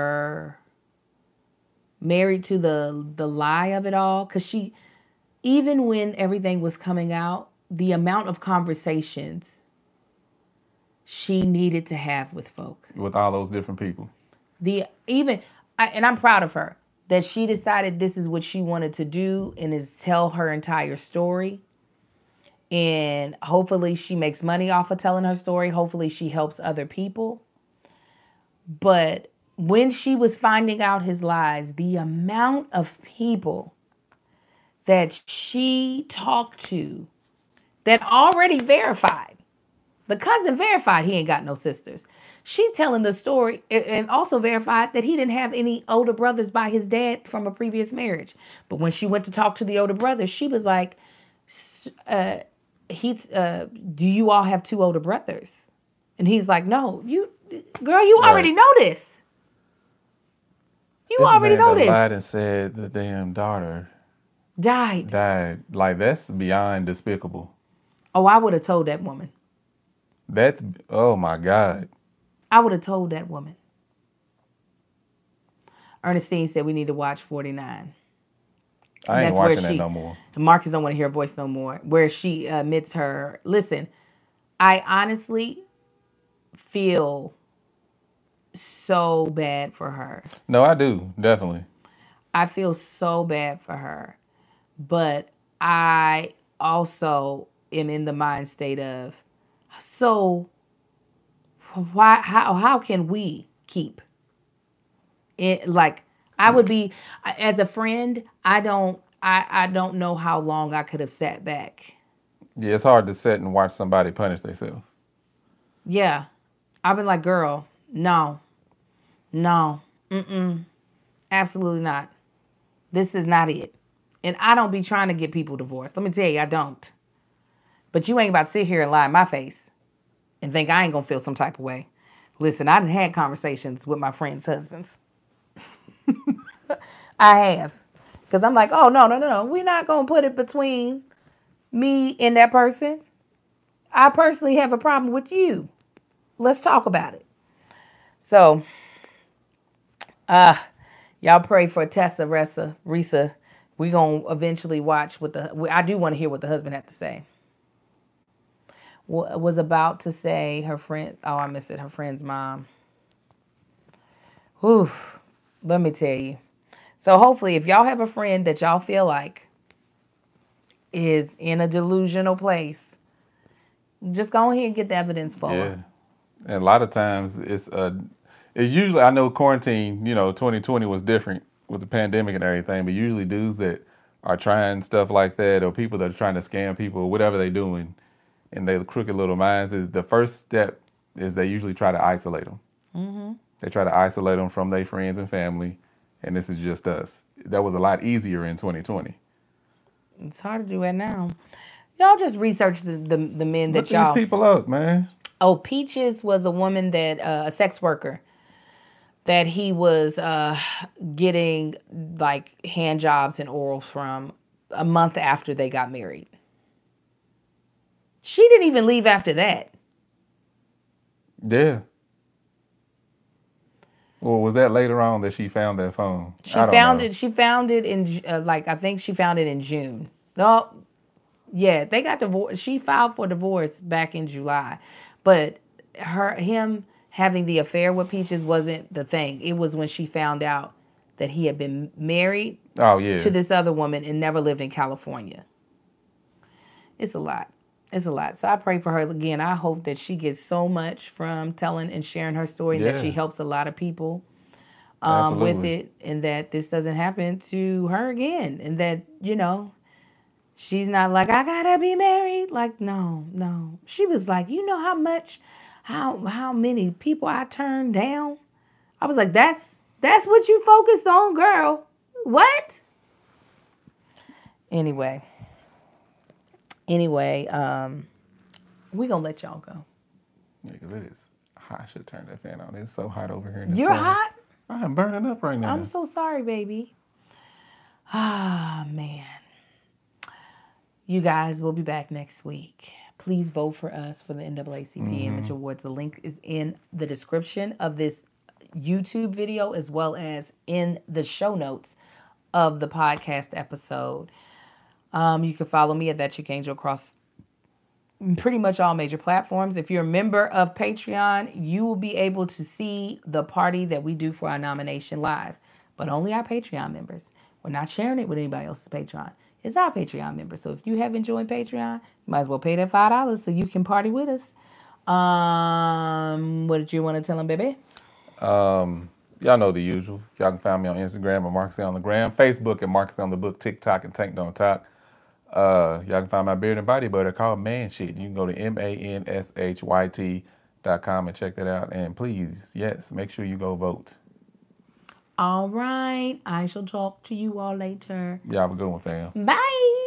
the lie of it all. Because she, even when everything was coming out, the amount of conversations she needed to have with folk. With all those different people. And I'm proud of her that she decided this is what she wanted to do and is tell her entire story. And hopefully she makes money off of telling her story. Hopefully she helps other people. But when she was finding out his lies, the amount of people that she talked to that already verified, the cousin verified he ain't got no sisters. She telling the story and also verified that he didn't have any older brothers by his dad from a previous marriage. But when she went to talk to the older brothers, she was like, do you all have 2 older brothers? And he's like, no, girl, you already know this. You already know this. Lied and said the damn daughter died. Like, that's beyond despicable. Oh, I would have told that woman. Oh my God. I would have told that woman. Ernestine said we need to watch 49. I ain't watching that no more. Marcus don't want to hear her voice no more. Where she admits her, listen, I honestly feel so bad for her. No, I do. Definitely. I feel so bad for her. But I also am in the mind state of, so how can we keep it? Like, I would be, as a friend, I don't know how long I could have sat back. Yeah, it's hard to sit and watch somebody punish themselves. Yeah. I've been like, girl, no, absolutely not. This is not it. And I don't be trying to get people divorced. Let me tell you, I don't. But you ain't about to sit here and lie in my face and think I ain't going to feel some type of way. Listen, I done had conversations with my friends' husbands. I have. Because I'm like, oh, no. We're not going to put it between me and that person. I personally have a problem with you. Let's talk about it. So, y'all pray for Tessa, Risa. We're going to eventually watch I do want to hear what the husband had to say. Was about to say her friend, I miss it, her friend's mom. Whew, let me tell you. So hopefully if y'all have a friend that y'all feel like is in a delusional place, just go ahead and get the evidence for her. And a lot of times it's usually, I know quarantine, 2020 was different with the pandemic and everything, but usually dudes that are trying stuff like that or people that are trying to scam people or whatever they're doing and they crooked little minds, is the first step is they usually try to isolate them. Mm-hmm. They try to isolate them from their friends and family, and this is just us. That was a lot easier in 2020. It's hard to do it now. Y'all just research the men that y'all... Look these people up, man. Oh, Peaches was a woman that, a sex worker, that he was getting like hand jobs and oral from a month after they got married. She didn't even leave after that. Yeah. Well, was that later on that she found that phone? She found it in I think she found it in June. No, yeah, they got divorced. She filed for divorce back in July, but him having the affair with Peaches wasn't the thing. It was when she found out that he had been married to this other woman and never lived in California. It's a lot. It's a lot. So I pray for her again. I hope that she gets so much from telling and sharing her story and that she helps a lot of people with it, and that this doesn't happen to her again, and that, She's not like, I gotta be married. Like, no. She was like, you know how many people I turned down? I was like, that's what you focused on, girl. What? Anyway, we gonna let y'all go. Yeah, because it is hot. I should turn that fan on. It's so hot over here in this You're corner. hot? I'm burning up right now. I'm so sorry, baby. Ah, man. You guys will be back next week. Please vote for us for the NAACP Image Awards. The link is in the description of this YouTube video as well as in the show notes of the podcast episode. You can follow me at That Chick Angel across pretty much all major platforms. If you're a member of Patreon, you will be able to see the party that we do for our nomination live, but only our Patreon members. We're not sharing it with anybody else's Patreon. It's our Patreon members. So if you haven't joined Patreon, you might as well pay that $5 so you can party with us. What did you want to tell them, baby? Y'all know the usual. Y'all can find me on Instagram at Marcus on the Gram, Facebook at Marcus on the Book, TikTok and Tank Don't Talk. Y'all can find my beard and body butter called Man Shit. You can go to manshYT.com and check that out. And please, yes, make sure you go vote. All right. I shall talk to you all later. Y'all have a good one, fam. Bye.